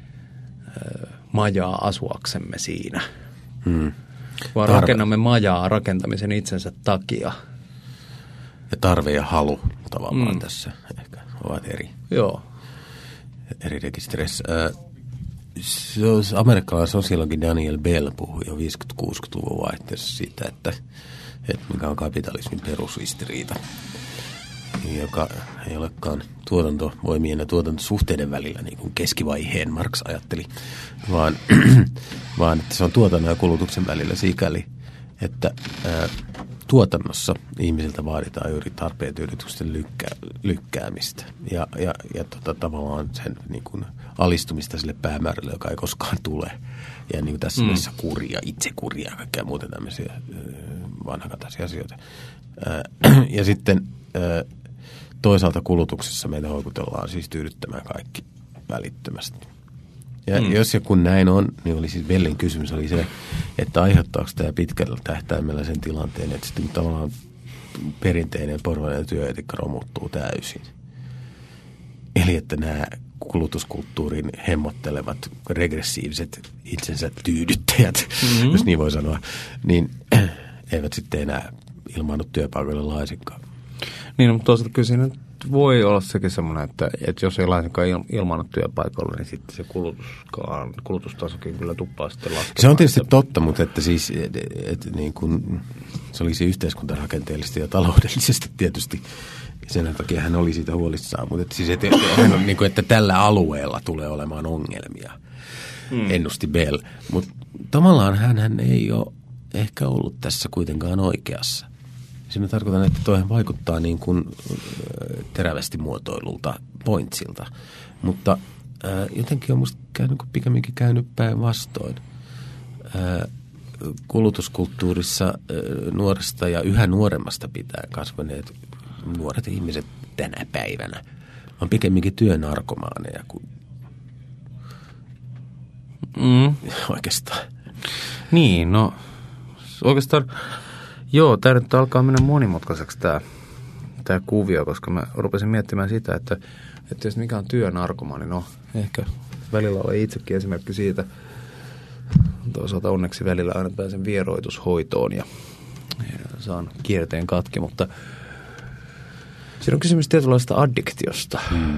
Speaker 2: äh, majaa asuaksemme siinä. Hmm. Vaan tarve. Rakennamme majaa rakentamisen itsensä takia.
Speaker 1: Ja tarve ja halu tavallaan mm. tässä ehkä ovat eri,
Speaker 2: Joo.
Speaker 1: eri rekistereissä. Amerikkalainen sosiologi Daniel Bell puhui jo viisikymmentä-kuusikymmentäluvun vaihteessa siitä, että, että mikä on kapitalismin perusristiriita, joka ei olekaan tuotantovoimien ja tuotantosuhteiden välillä, niin kuin keskivaiheen Marx ajatteli, vaan, vaan että se on tuotannon ja kulutuksen välillä sikäli, että ää, tuotannossa ihmisiltä vaaditaan juuri tarpeen tyydytyksen lykkää, lykkäämistä ja, ja, ja tota, tavallaan sen niin kuin alistumista sille päämäärälle, joka ei koskaan tule. Ja niin kuin tässä mm. mielessä kuria, itsekuria ja kaikkea muuta tämmöisiä vanhakataisia asioita. Ää, ja sitten ää, toisaalta kulutuksessa meitä houkutellaan siis tyydyttämään kaikki välittömästi. Ja mm. jos ja kun näin on, niin oli siis Bellin kysymys oli se, että aiheuttaako tämä pitkällä tähtäimellä sen tilanteen, että sitten tavallaan perinteinen porvallinen työetikka romuttuu täysin. Eli että nämä kulutuskulttuurin hemmottelevat regressiiviset itsensä tyydyttäjät, mm-hmm. jos niin voi sanoa, niin eivät sitten enää ilmaannu työpaikoille laisinkaan.
Speaker 2: Niin, mutta toisaalta kyllä siinä voi olla sekin semmoinen, että, että jos ei laisinkaan ilmaannu työpaikoille, niin sitten se kulutuskaan, kulutustasokin kyllä tuppaa sitten laskemaan.
Speaker 1: Se on tietysti totta, mutta että siis et, et, niin kun, se olisi yhteiskuntarakenteellisesti ja taloudellisesti tietysti. Sen takia hän oli siitä huolissaan, mutta että, siis, että, hän on, niin kuin, että tällä alueella tulee olemaan ongelmia, hmm. ennusti Bell. Mutta tavallaan hän ei ole ehkä ollut tässä kuitenkaan oikeassa. Siinä tarkoitan, että toihan vaikuttaa niin kuin terävästi muotoilulta pointsilta, mutta ää, jotenkin on musta käynyt, pikemminkin käynyt päinvastoin. Kulutuskulttuurissa ää, nuoresta ja yhä nuoremmasta pitäen kasvaneet nuoret ihmiset tänä päivänä on pikemminkin työnarkomaaneja kuin mm. oikeastaan.
Speaker 2: Niin, no oikeastaan joo, tämä nyt alkaa mennä monimutkaiseksi tämä, tämä kuvio, koska mä rupesin miettimään sitä, että, että jos mikä on työnarkomaani, no ehkä välillä olen itsekin esimerkki siitä. Toisaalta onneksi välillä aina pääsen vieroitushoitoon ja, ja saan kierteen katki, mutta siinä on kysymys tietynlaista addiktiosta. Hmm.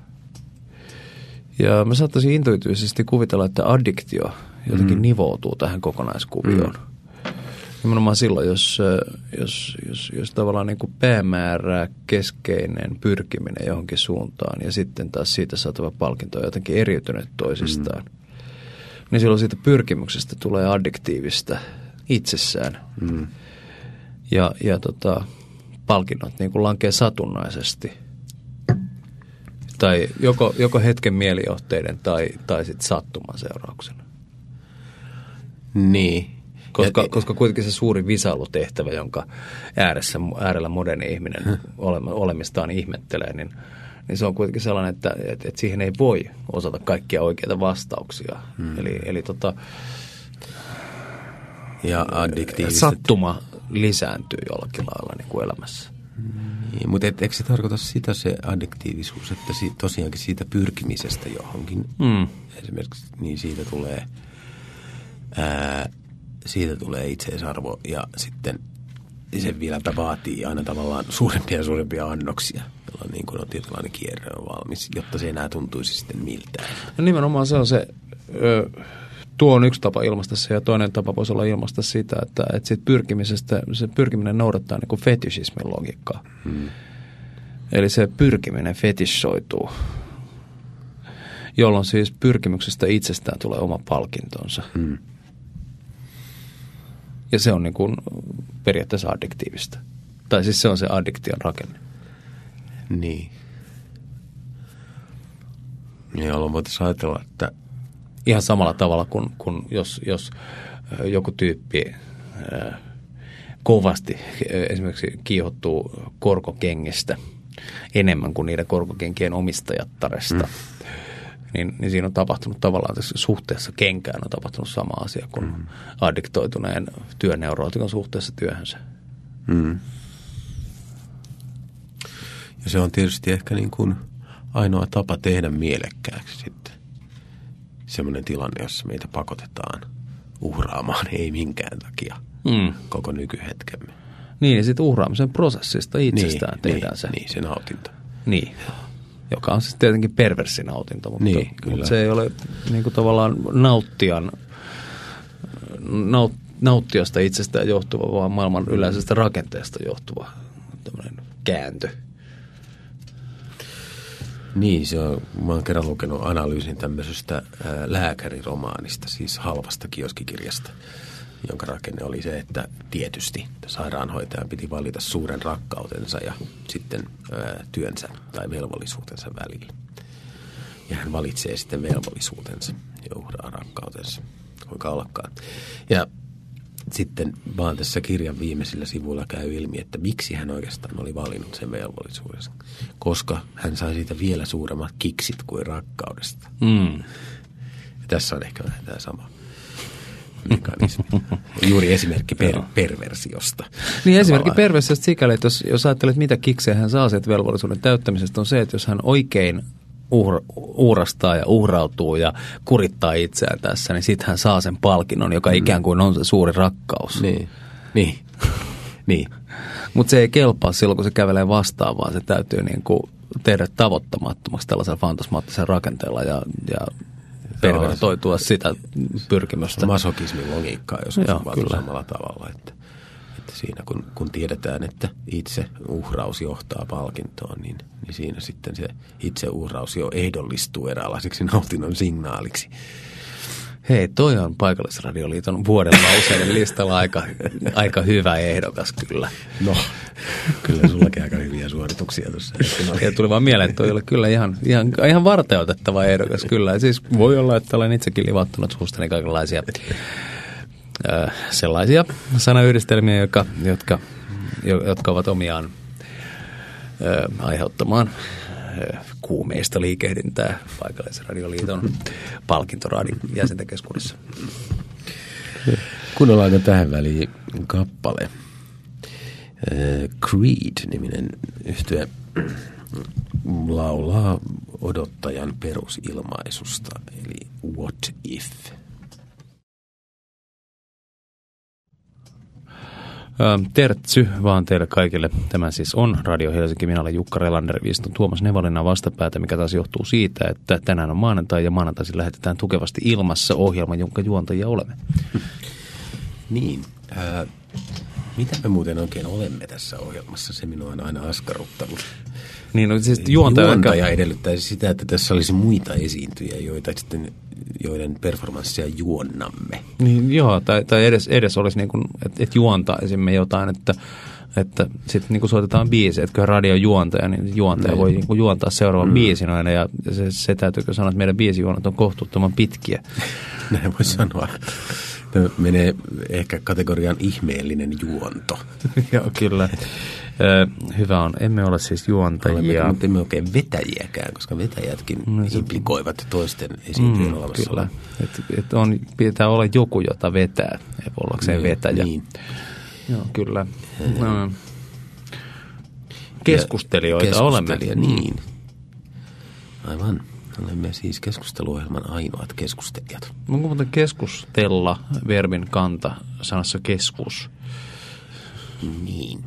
Speaker 2: Ja mä saattaisin intuitiivisesti kuvitella, että addiktio jotenkin hmm. nivoutuu tähän kokonaiskuvioon. Hmm. Nimenomaan silloin, jos, jos, jos, jos tavallaan niin kuin päämäärää keskeinen pyrkiminen johonkin suuntaan ja sitten taas siitä saatava palkinto on jotenkin eriytynyt toisistaan, mm. niin silloin siitä pyrkimyksestä tulee addiktiivista itsessään. Mm. Ja, ja tota, palkinnot niin kuin lankee satunnaisesti. Tai joko, joko hetken mielijohteiden tai, tai sitten sattuman seurauksena.
Speaker 1: Niin.
Speaker 2: Koska, ja, koska kuitenkin se suuri visailutehtävä, jonka ääressä, äärellä moderni ihminen ole, olemistaan ihmettelee, niin, niin se on kuitenkin sellainen, että, että, että siihen ei voi osata kaikkia oikeita vastauksia. Hmm. Eli, eli tota,
Speaker 1: ja addiktiivisesti
Speaker 2: sattuma lisääntyy jollakin lailla niin kuin elämässä.
Speaker 1: Niin, mutta et, eikö se tarkoita sitä se addiktiivisuus, että si, tosiaankin siitä pyrkimisestä johonkin, hmm. esimerkiksi, niin siitä tulee ää, siitä tulee itseisarvo ja sitten se vielä vaatii aina tavallaan suurempia ja suurempia annoksia, jolloin niin kuin on tietynlainen kierre on valmis, jotta se enää tuntuisi sitten miltään.
Speaker 2: No nimenomaan se on se, ö, tuo on yksi tapa ilmaista se ja toinen tapa voisi olla ilmaista sitä, että, että siitä pyrkimisestä, se pyrkiminen noudattaa niin kuin fetishismin logiikkaa. Hmm. Eli se pyrkiminen fetishoituu, jolloin siis pyrkimyksestä itsestään tulee oma palkintonsa. Hmm. Ja se on niin kuin periaatteessa addiktiivista. Tai siis se on se addiktion rakenne.
Speaker 1: Niin. Ja jolloin voitaisiin ajatella, että
Speaker 2: ihan samalla tavalla kuin, kuin jos, jos joku tyyppi äh, kovasti esimerkiksi kiihottuu korkokengistä enemmän kuin niiden korkokenkien omistajattaresta. Mm. Niin, niin siinä on tapahtunut tavallaan tässä suhteessa kenkään on tapahtunut sama asia kuin mm. addiktoituneen työneurotikon suhteessa työhönsä. Mm.
Speaker 1: Ja se on tietysti ehkä niin kuin ainoa tapa tehdä mielekkääksi sitten. Semmoinen tilanne, jossa meitä pakotetaan uhraamaan ei minkään takia mm. koko nykyhetkemme.
Speaker 2: Niin, ja sitten uhraamisen prosessista itsestään
Speaker 1: niin,
Speaker 2: tehdään
Speaker 1: niin,
Speaker 2: se.
Speaker 1: Niin, se nautinto.
Speaker 2: Niin. Joka on siis tietenkin perversinautinto, mutta,
Speaker 1: niin,
Speaker 2: mutta se ei ole niin kuin tavallaan nauttijan, naut, nauttijasta itsestään johtuva, vaan maailman yleisestä rakenteesta johtuva tämmöinen kääntö.
Speaker 1: Niin, se on, mä oon kerran lukenut analyysin tämmöisestä ää, lääkäriromaanista, siis halvasta kioskikirjasta, jonka rakenne oli se, että tietysti sairaanhoitajan piti valita suuren rakkautensa ja sitten ää, työnsä tai velvollisuutensa välillä. Ja hän valitsee sitten velvollisuutensa ja uhraa rakkautensa, kuinka ollakaan. Ja sitten vaan tässä kirjan viimeisillä sivuilla käy ilmi, että miksi hän oikeastaan oli valinnut sen velvollisuudensa. Koska hän sai siitä vielä suuremmat kiksit kuin rakkaudesta. Mm. Ja tässä on ehkä vähän tämä sama mekanismi. Juuri esimerkki per, perversiosta.
Speaker 2: Niin esimerkki perversiosta sikäli, että jos, jos ajattelet, mitä kiksejä hän saa sieltä velvollisuuden täyttämisestä, on se, että jos hän oikein Uhr, uurastaa ja uhrautuu ja kurittaa itseään tässä, niin sitten hän saa sen palkinnon, joka mm. ikään kuin on se suuri rakkaus.
Speaker 1: Niin, niin, niin.
Speaker 2: Mutta se ei kelpaa silloin, kun se kävelee vastaan, vaan se täytyy niin kuin tehdä tavoittamattomaksi tällaisella fantasmaattisella rakenteella ja, ja pervertoitua sitä pyrkimystä.
Speaker 1: Masokismin logiikkaa joskus on samalla tavalla, että, että siinä kun, kun tiedetään, että itse uhraus johtaa palkintoon, niin, niin siinä sitten se itse uhraus jo ehdollistuu eräänlaiseksi nautinnon signaaliksi.
Speaker 2: Hei, toi on Paikallisradioliiton vuoden lauseiden listalla aika, aika hyvä ehdokas kyllä.
Speaker 1: No, kyllä sullakin aika hyviä suorituksia tuossa.
Speaker 2: Ja tuli vaan mieleen, että toi oli kyllä ihan, ihan, ihan varteutettava ehdokas kyllä. Ja siis voi olla, että olen itsekin livattunut suustani kaikenlaisia äh, sellaisia sanayhdistelmiä, jotka, jotka, jotka ovat omiaan äh, aiheuttamaan kuumeista liikehdintää Paikallisradioliiton palkintoraadin jäsenten keskuudessa.
Speaker 1: Kuunnellaanko tähän väliin kappale? Creed-niminen yhtye laulaa odottajan perusilmaisusta, eli What If?
Speaker 2: Tertsy vaan teille kaikille. Tämä siis on Radio Helsinki. Minä olen Jukka Relander, istun Tuomas Nevalina vastapäätä, mikä taas johtuu siitä, että tänään on maanantai ja maanantaisin lähetetään tukevasti ilmassa ohjelma, jonka juontajia olemme.
Speaker 1: Niin. Äh, mitä me muuten oikein olemme tässä ohjelmassa? Se minua on aina askarruttanut.
Speaker 2: Niin, no, siis juontaja,
Speaker 1: juontaja edellyttäisi sitä, että tässä olisi muita esiintyjiä, joita sitten, joiden performanssia juonnamme.
Speaker 2: Niin, joo, tai, tai edes, edes olisi niin kuin, että, että juontaisimme jotain, että, että sitten niin kuin soitetaan biisi, että kun radio juontaja, niin juontaja ne. voi niin kuin juontaa seuraavan mm. biisin aina, ja se, se täytyykö sanoa, että meidän biisijuonat on kohtuuttoman pitkiä.
Speaker 1: Näin voi sanoa. Tämä menee ehkä kategorian ihmeellinen juonto.
Speaker 2: Joo, kyllä. Hyvä on. Emme ole siis juontajia.
Speaker 1: Olemme, mutta emme oikein vetäjiäkään, koska vetäjätkin no, se implikoivat toisten esiintyjien mm, olemassa.
Speaker 2: Kyllä. Et, et on, pitää olla joku, jota vetää, ollakseen niin, vetäjä. Niin. Joo, kyllä. No. Keskustelijoita olemme.
Speaker 1: Niin. Aivan. Olemme siis keskusteluohjelman ainoat keskustelijat.
Speaker 2: Onko muuten keskustella verbin kanta sanassa keskus?
Speaker 1: Niin.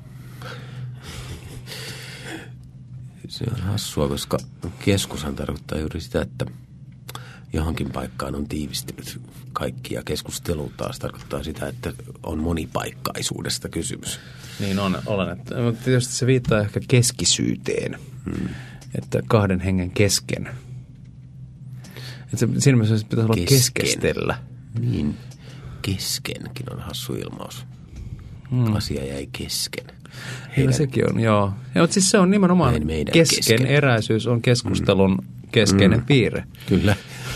Speaker 1: Se on hassua, koska keskushan tarkoittaa juuri sitä, että johonkin paikkaan on tiivistynyt kaikki, ja keskustelu taas tarkoittaa sitä, että on monipaikkaisuudesta kysymys.
Speaker 2: Niin on, olen. Että, mutta tietysti se viittaa ehkä keskisyyteen, hmm. että kahden hengen kesken. Että se, siinä mielessä pitäisi olla kesken. Keskestellä.
Speaker 1: Niin, keskenkin on hassu ilmaus. Hmm. Asia jäi kesken.
Speaker 2: Heidän, sekin on, joo. Ja, mutta siis se on nimenomaan keskeneräisyys on keskustelun mm. keskeinen mm. piirre.
Speaker 1: Kyllä.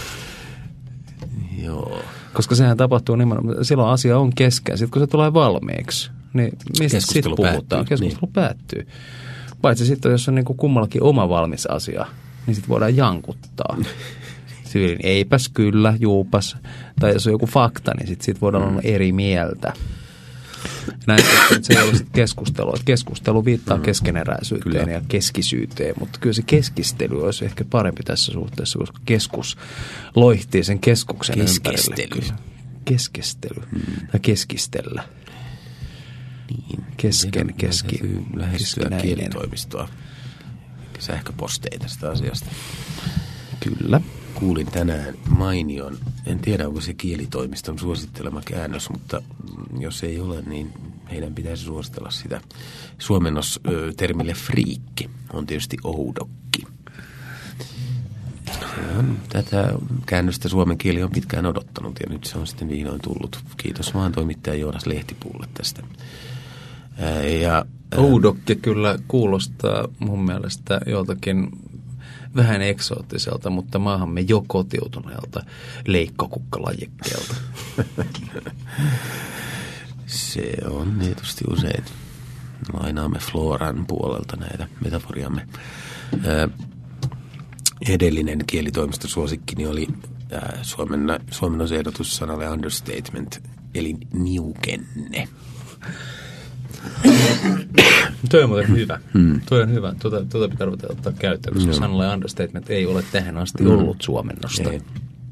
Speaker 1: Joo.
Speaker 2: Koska sehän tapahtuu nimenomaan, silloin asia on kesken. Sitten kun se tulee valmiiksi, niin mistä sitten puhutaan? Päättyy. Keskustelu niin. päättyy. Paitsi sitten, jos on niin kuin kummallakin oma valmis asia, niin sitten voidaan jankuttaa. Syylin eipäs, kyllä, juupas. Tai jos on joku fakta, niin sitten sit voidaan mm. olla eri mieltä. Näin, että se ei ole keskustelua. Keskustelu viittaa keskeneräisyyteen kyllä. ja keskisyyteen, mutta kyllä se keskistely olisi ehkä parempi tässä suhteessa, koska keskus loihtii sen keskuksen
Speaker 1: Keskestely.
Speaker 2: ympärille. Keskestely. Hmm. Tai keskistellä.
Speaker 1: Niin.
Speaker 2: Kesken, keski.
Speaker 1: Lähestyä kielitoimistoa. Sähköposteja tästä asiasta.
Speaker 2: Kyllä.
Speaker 1: Kuulin tänään mainion, en tiedä onko se kielitoimiston suosittelema käännös, mutta jos ei ole, niin heidän pitäisi suositella sitä. Suomennos termille friikki on tietysti oudokki. Se on, tätä käännöstä suomen kieli on pitkään odottanut ja nyt se on sitten vihdoin tullut. Kiitos vaan toimittaja Joonas Lehtipuulle tästä. Ja,
Speaker 2: oudokki kyllä kuulostaa mun mielestä joltakin vähän eksoottiselta, mutta maahamme jo kotiutuneelta leikkokukkalajikkeelta.
Speaker 1: Se on tietysti usein. Lainaamme Floran puolelta näitä metaforiamme. Ää, edellinen kielitoimistosuosikkini oli Tämä Suomen, suomennosehdotus sanalle understatement, eli niukenne.
Speaker 2: Tuo on muuten hyvä. Hmm. Tuo on hyvä. Tuota, tuota pitää ruveta ottaa käyttöön, koska no. sanalle understatement ei ole tähän asti ollut suomennosta.
Speaker 1: Ei.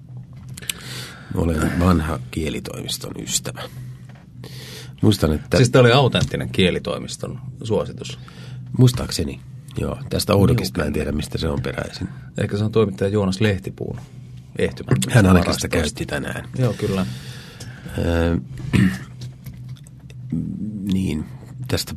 Speaker 1: Olen vanha kielitoimiston ystävä. Muistan, että...
Speaker 2: Siis tämä oli autenttinen kielitoimiston suositus.
Speaker 1: Muistaakseni, joo. Tästä Oudokista mä en tiedä, mistä se on peräisin.
Speaker 2: Ehkä se on toimittaja Joonas Lehtipuun ehtymä.
Speaker 1: Hän ainakin sitä käytti tänään.
Speaker 2: Joo, kyllä.
Speaker 1: Öö, niin, tästä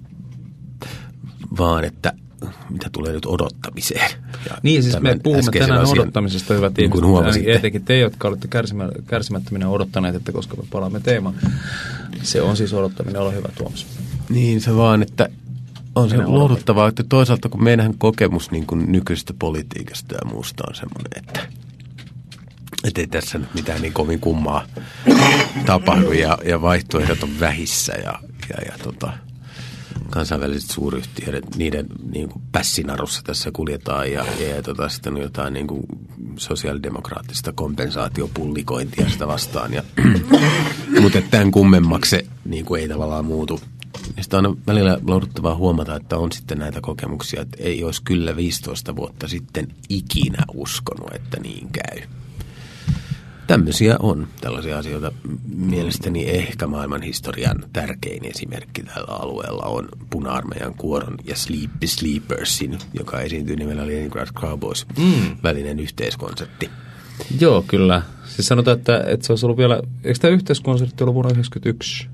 Speaker 1: vaan, että mitä tulee nyt odottamiseen. Ja
Speaker 2: niin, siis me puhumme tänään asian, odottamisesta, hyvät
Speaker 1: niin
Speaker 2: ihmiset. Etenkin te, jotka olette kärsimä, kärsimättöminä odottaneet, että koska me palaamme teemaan. Se on siis odottaminen, ole hyvä Tuomas.
Speaker 1: Niin, se vaan, että on se lohduttavaa, että toisaalta kun meidän kokemus niin kuin nykyisestä politiikasta ja muusta on semmoinen, että että ei tässä nyt mitään niin kovin kummaa tapahdu ja, ja vaihtoehdot on vähissä ja, ja, ja tota, kansainväliset suuryhtiöt, niiden niin kuin pässinarussa tässä kuljetaan ja, ja, ja tota, sitten on jotain niin kuin sosiaalidemokraattista kompensaatiopullikointia sitä vastaan. Ja, mutta tämän kummemmaksi se niin kuin ei tavallaan muutu. Ja sitten on välillä lohduttavaa huomata, että on sitten näitä kokemuksia, että ei olisi kyllä viisitoista vuotta sitten ikinä uskonut, että niin käy. Tämmöisiä on tällaisia asioita. Mielestäni ehkä maailman historian tärkein esimerkki tällä alueella on Puna-armeijan kuoron ja Sleepy Sleepersin, joka esiintyy nimellä Leningrad Cowboys, mm. välinen yhteiskonsertti.
Speaker 2: Joo, kyllä. Siis sanotaan, että, että se olisi ollut vielä, eikö tämä yhteiskonsertti ollut vuonna yhdeksänkymmentäyksi?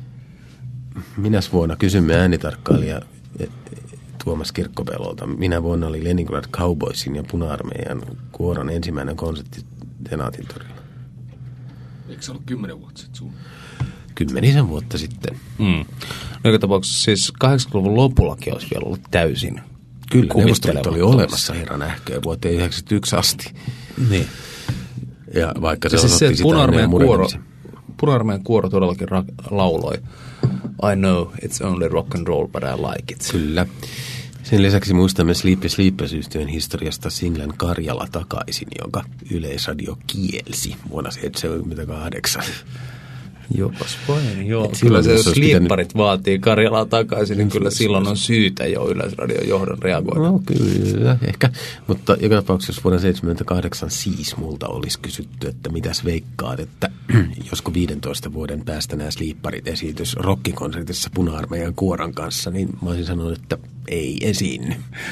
Speaker 1: Minäs vuonna, kysymme äänitarkkailija Tuomas Kirkkopelolta. Minä vuonna oli Leningrad Cowboysin ja Puna-armeijan kuoron ensimmäinen konsertti Senaatin torilla.
Speaker 3: Eikö se ollut kymmenen vuotta sitten sun?
Speaker 1: Kymmenisen vuotta sitten.
Speaker 2: Mm. Joka tapauksessa siis kahdeksankymmentäluvun lopullakin olisi vielä ollut täysin
Speaker 1: kyllä, Neuvostoliitto oli olemassa herran ähköä vuoteen yhdeksänkymmentäyksi asti.
Speaker 2: Niin.
Speaker 1: Ja vaikka se
Speaker 2: ja
Speaker 1: osoitti
Speaker 2: siis
Speaker 1: sitä
Speaker 2: Puna-armeijan kuoro, Puna-armeijan kuoro todellakin ra- lauloi I know it's only rock and roll, but I like it.
Speaker 1: Kyllä. Sen lisäksi muistamme Sleepy Sleepers-yhtiön historiasta singlen Karjala takaisin, jonka Yleisradio kielsi vuonna seitsemänkymmentäkahdeksan.
Speaker 2: Jopas vain, joo. Et kyllä se, jos liipparit pitänyt... vaatii Karjalaa takaisin, niin kyllä silloin on syytä jo Yleisradion johdon reagoida.
Speaker 1: No kyllä, ehkä. Mutta joka tapauksessa, jos vuonna seitsemänkymmentäkahdeksan siis multa olisi kysytty, että mitäs veikkaat, että josko viidentoista vuoden päästä nämä liipparit esiintys rockikonsertissa Puna-armeijan kuoran kanssa, niin mä olisin sanonut, että ei esiinny.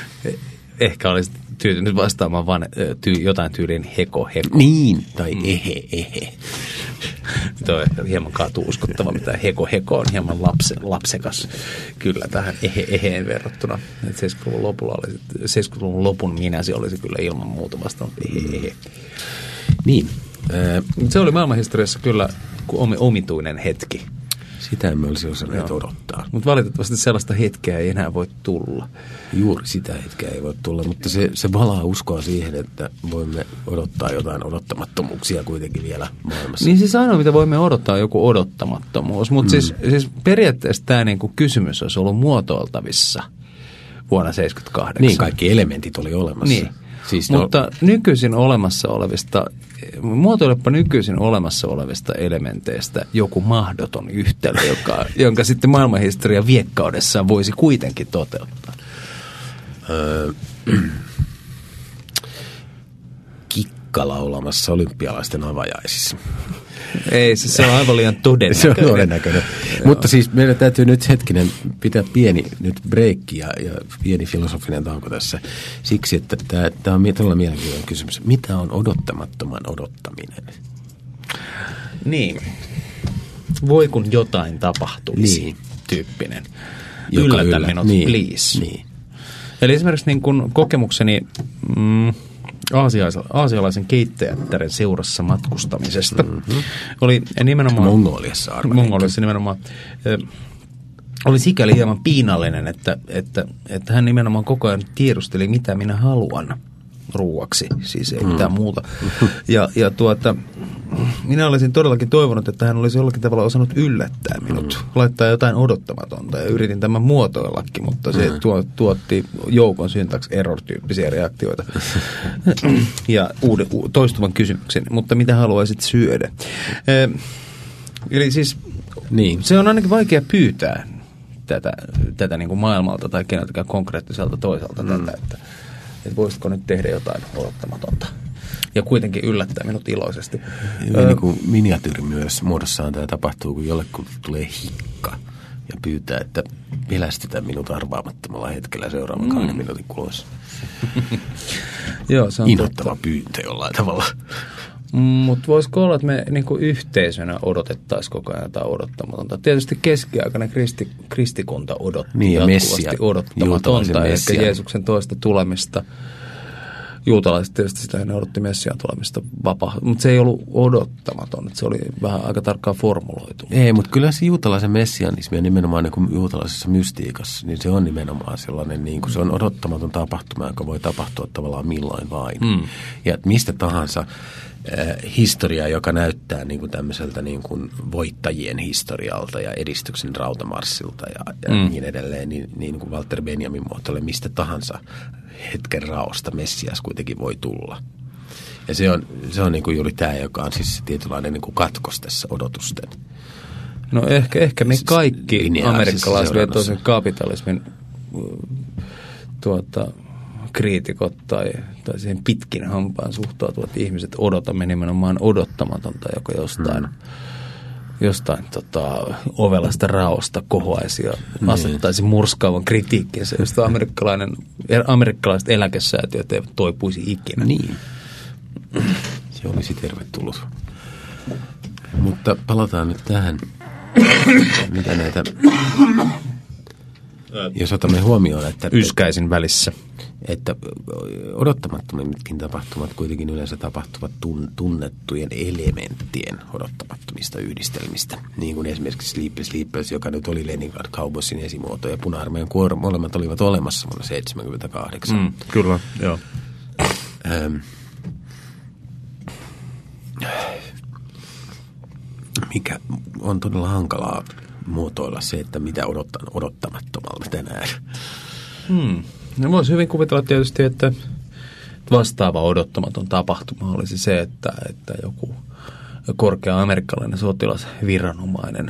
Speaker 2: Ehkä olisi tyytynyt vastaamaan vaan tyy- jotain tyyliin heko, heko.
Speaker 1: Niin, tai mm. ehe, ehe.
Speaker 2: Tuo on ehkä hieman katuuskottava, mitä heko, heko on hieman lapse, lapsekas kyllä tähän ehe, eheen verrattuna. seitsemänkymmentäluvun lopulla oli, seitsemänkymmentäluvun lopun minäsi olisi kyllä ilman muuta vastaan ehe, ehe.
Speaker 1: Niin.
Speaker 2: Äh, se oli maailmanhistoriassa kyllä omituinen hetki.
Speaker 1: Sitä emme olisi osanneet odottaa.
Speaker 2: Mutta valitettavasti sellaista hetkeä ei enää voi tulla.
Speaker 1: Juuri sitä hetkeä ei voi tulla, mutta se, se valaa uskoa siihen, että voimme odottaa jotain odottamattomuuksia kuitenkin vielä maailmassa.
Speaker 2: Niin siis ainoa, mitä voimme odottaa, on joku odottamattomuus. Mutta mm. siis, siis periaatteessa tämä niinku kysymys olisi ollut muotoiltavissa vuonna seitsemänkymmentäkahdeksan.
Speaker 1: Niin, kaikki elementit oli olemassa.
Speaker 2: Niin. Siis mutta no, nykyisin olemassa olevista, muotoilepa nykyisin olemassa olevista elementeistä joku mahdoton yhtälö, joka, jonka sitten maailmanhistoria viekkaudessaan voisi kuitenkin toteuttaa.
Speaker 1: Öö, kikka laulamassa olympialaisten avajaisissa.
Speaker 2: Ei, se, se on aivan liian todennäköinen.
Speaker 1: Se on todennäköinen. Mutta siis meidän täytyy nyt hetkinen pitää pieni nyt breikki ja, ja pieni filosofinen tauko tässä. Siksi, että tämä, tämä on todella mielenkiintoinen kysymys. Mitä on odottamattoman odottaminen?
Speaker 2: Niin. Voi kun jotain tapahtuisi, niin. Tyyppinen. Yllätä yllä. minut, niin. Please. Niin. Eli esimerkiksi niin kun kokemukseni... Mm, aasialaisen keittäjättären seurassa matkustamisesta. Mm-hmm. Oli nimenomaan...
Speaker 1: Mongoliassa arvoin.
Speaker 2: Mongoliassa nimenomaan. Äh, oli sikäli hieman piinallinen, että, että, että hän nimenomaan koko ajan tiedusteli, mitä minä haluan. ruuaksi, siis ei mitään mm. muuta. Ja, ja tuota, minä olisin todellakin toivonut, että hän olisi jollakin tavalla osannut yllättää minut, mm. laittaa jotain odottamatonta, ja yritin tämän muotoillakin, mutta se mm. tuo, tuotti joukon syntax error-tyyppisiä reaktioita ja uuden, toistuvan kysymyksen, mutta mitä haluaisit syödä? Eh, eli siis niin. Se on ainakin vaikea pyytää tätä, tätä niin kuin maailmalta tai keneltäkään konkreettiselta toiselta mm. tätä, että, että voisitko nyt tehdä jotain odottamatonta ja kuitenkin yllättää minut iloisesti.
Speaker 1: Öö, niin kuin miniatyyri myös muodossaan tämä tapahtuu, kun jollekulle tulee hikka ja pyytää, että pelästytään minut arvaamattomalla hetkellä seuraavan mm. kahden minuutin kuluessa.
Speaker 2: Joo, se on
Speaker 1: inhottava
Speaker 2: totta.
Speaker 1: pyyntö jollain tavalla.
Speaker 2: Mutta voisiko olla, että me niinku yhteisönä odotettaisiin koko ajan jotain odottamatonta? Tietysti keskiaikainen kristi, kristikunta odotti
Speaker 1: niin,
Speaker 2: jatkuvasti
Speaker 1: messia,
Speaker 2: odottamatonta, ehkä Jeesuksen toista tulemista. Juutalaiset tietysti sitä ne odotti Messiaan tulemista vapaa, mutta se ei ollut odottamaton, se oli vähän aika tarkkaan formuloitu.
Speaker 1: Ei, mutta kyllä se juutalaisen messianismi ja nimenomaan niin kuin juutalaisessa mystiikassa, niin se on nimenomaan sellainen, niin kuin se on odottamaton tapahtuma, joka voi tapahtua tavallaan milloin vain. Mm. Ja mistä tahansa äh, historia, joka näyttää niin kuin tämmöiseltä niin kuin voittajien historialta ja edistyksen rautamarssilta ja, ja mm. niin edelleen, niin, niin kuin Walter Benjamin muotoilee mistä tahansa hetken raosta Messias kuitenkin voi tulla. Ja se on, se on niin kuin juuri tämä, joka on siis tietynlainen niin kuin katkos tässä odotusten.
Speaker 2: No ehkä, ehkä me kaikki amerikkalaisvetoisen kapitalismin tuota, kriitikot tai, tai siihen pitkin hampaan suhtautuvat ihmiset odotamme nimenomaan odottamatonta, joka jostain hmm. jostain tota, ovelasta raosta kohoaisi ja niin. asettaisi murskaavan kritiikkinsä, josta amerikkalainen, amerikkalaiset eläkesäätiöt eivät toipuisi ikinä.
Speaker 1: Niin. Se olisi tervetullut. Mutta palataan nyt tähän, mitä näitä, jos otamme huomioon, että
Speaker 2: yskäisin välissä.
Speaker 1: Että odottamattomimmitkin tapahtumat kuitenkin yleensä tapahtuvat tunnettujen elementtien odottamattomista yhdistelmistä. Niin kuin esimerkiksi Sleepy Sleepers, joka nyt oli Leningrad Cowboysin esimuoto ja Puna-armeijan kuorma, molemmat olivat olemassa vuonna seitsemänkymmentäkahdeksan.
Speaker 2: Mm, kyllä, joo.
Speaker 1: Ähm, mikä on todella hankalaa muotoilla se, että mitä odottaa odottamattomalta tänään.
Speaker 2: Hmm. No voisi hyvin kuvitella tietysti, että vastaava odottamaton tapahtuma olisi se, että, että joku korkea amerikkalainen sotilasviranomainen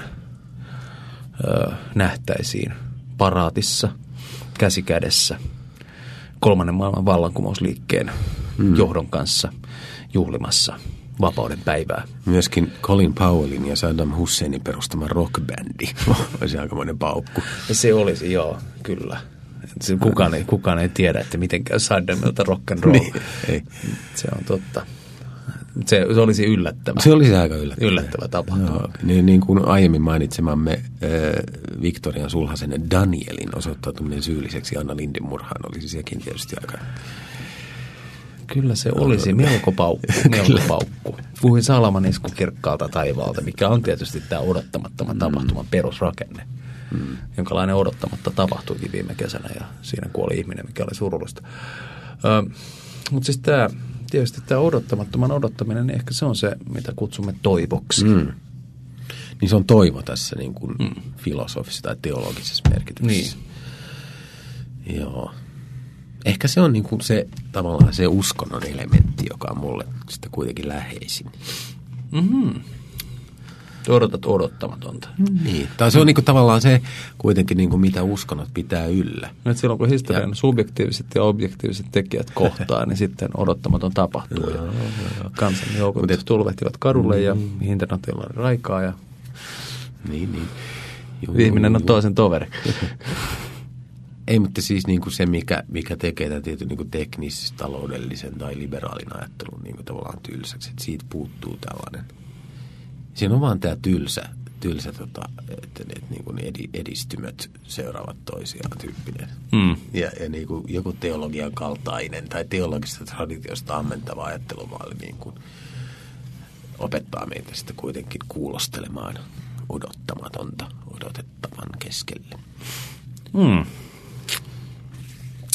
Speaker 2: ö, nähtäisiin paraatissa käsikädessä kolmannen maailman vallankumousliikkeen hmm. johdon kanssa juhlimassa vapauden päivää.
Speaker 1: Myöskin Colin Powellin ja Saddam Husseinin perustama rockbändi olisi aikamoinen paukku.
Speaker 2: Ja se olisi, joo, kyllä. Kukaan ei, kukaan ei tiedä, että miten käy Saddamilta rock and roll. Niin, ei. Se on totta. Se, se olisi yllättävä.
Speaker 1: Se olisi aika yllättävä.
Speaker 2: Yllättävä tapahtuma.
Speaker 1: No, niin, niin kuin aiemmin mainitsemamme äh, Victorian sulhasen Danielin osoittautuminen syylliseksi Anna Lindin murhaan olisi sekin tietysti aika...
Speaker 2: Kyllä se olisi melko paukku, melko paukku. Puhuin salamanisku kirkkaalta taivaalta, mikä on tietysti tämä odottamattoman tapahtuman perusrakenne. Hmm. Jonkalainen odottamatta tapahtuikin viime kesänä ja siinä kuoli ihminen, mikä oli surullista. Ö, mutta siis tämä, tietysti tämä odottamattoman odottaminen, niin ehkä se on se, mitä kutsumme toivoksi. Hmm.
Speaker 1: Niin se on toivo tässä niin kuin hmm. filosofisessa tai teologisessa merkityksessä. Niin. Joo. Ehkä se on niin kuin se tavallaan se uskonnon elementti, joka on mulle sitten kuitenkin läheisin.
Speaker 2: Mhm. Odotat odottamatonta.
Speaker 1: Niin. Tai se on niin kuin tavallaan se kuitenkin, niin kuin mitä uskonnot pitää yllä.
Speaker 2: Nyt silloin kun historian ja subjektiiviset ja objektiiviset tekijät kohtaa, niin sitten odottamaton tapahtuu. Ja kansan joukot Mut et... tulvehtivat kadulle ja internatiolla on raikaa. Ja...
Speaker 1: Niin, niin.
Speaker 2: Juu, ihminen on toisen toveri.
Speaker 1: Ei, mutta siis niin kuin se, mikä, mikä tekee tämän tietyn niin kuin teknis, taloudellisen tai liberaalin ajattelun niin kuin tavallaan tylsäksi, että siitä puuttuu tällainen. Siinä on vaan tämä tylsä, tylsä tota, että, että niin kuin edistymät seuraavat toisiaan tyyppinen. Mm. Ja, ja niin kuin joku teologian kaltainen tai teologisesta traditiosta ammentava ajattelumalli niin kuin opettaa meitä sitten kuitenkin kuulostelemaan odottamatonta odotettavan keskelle.
Speaker 2: Mm.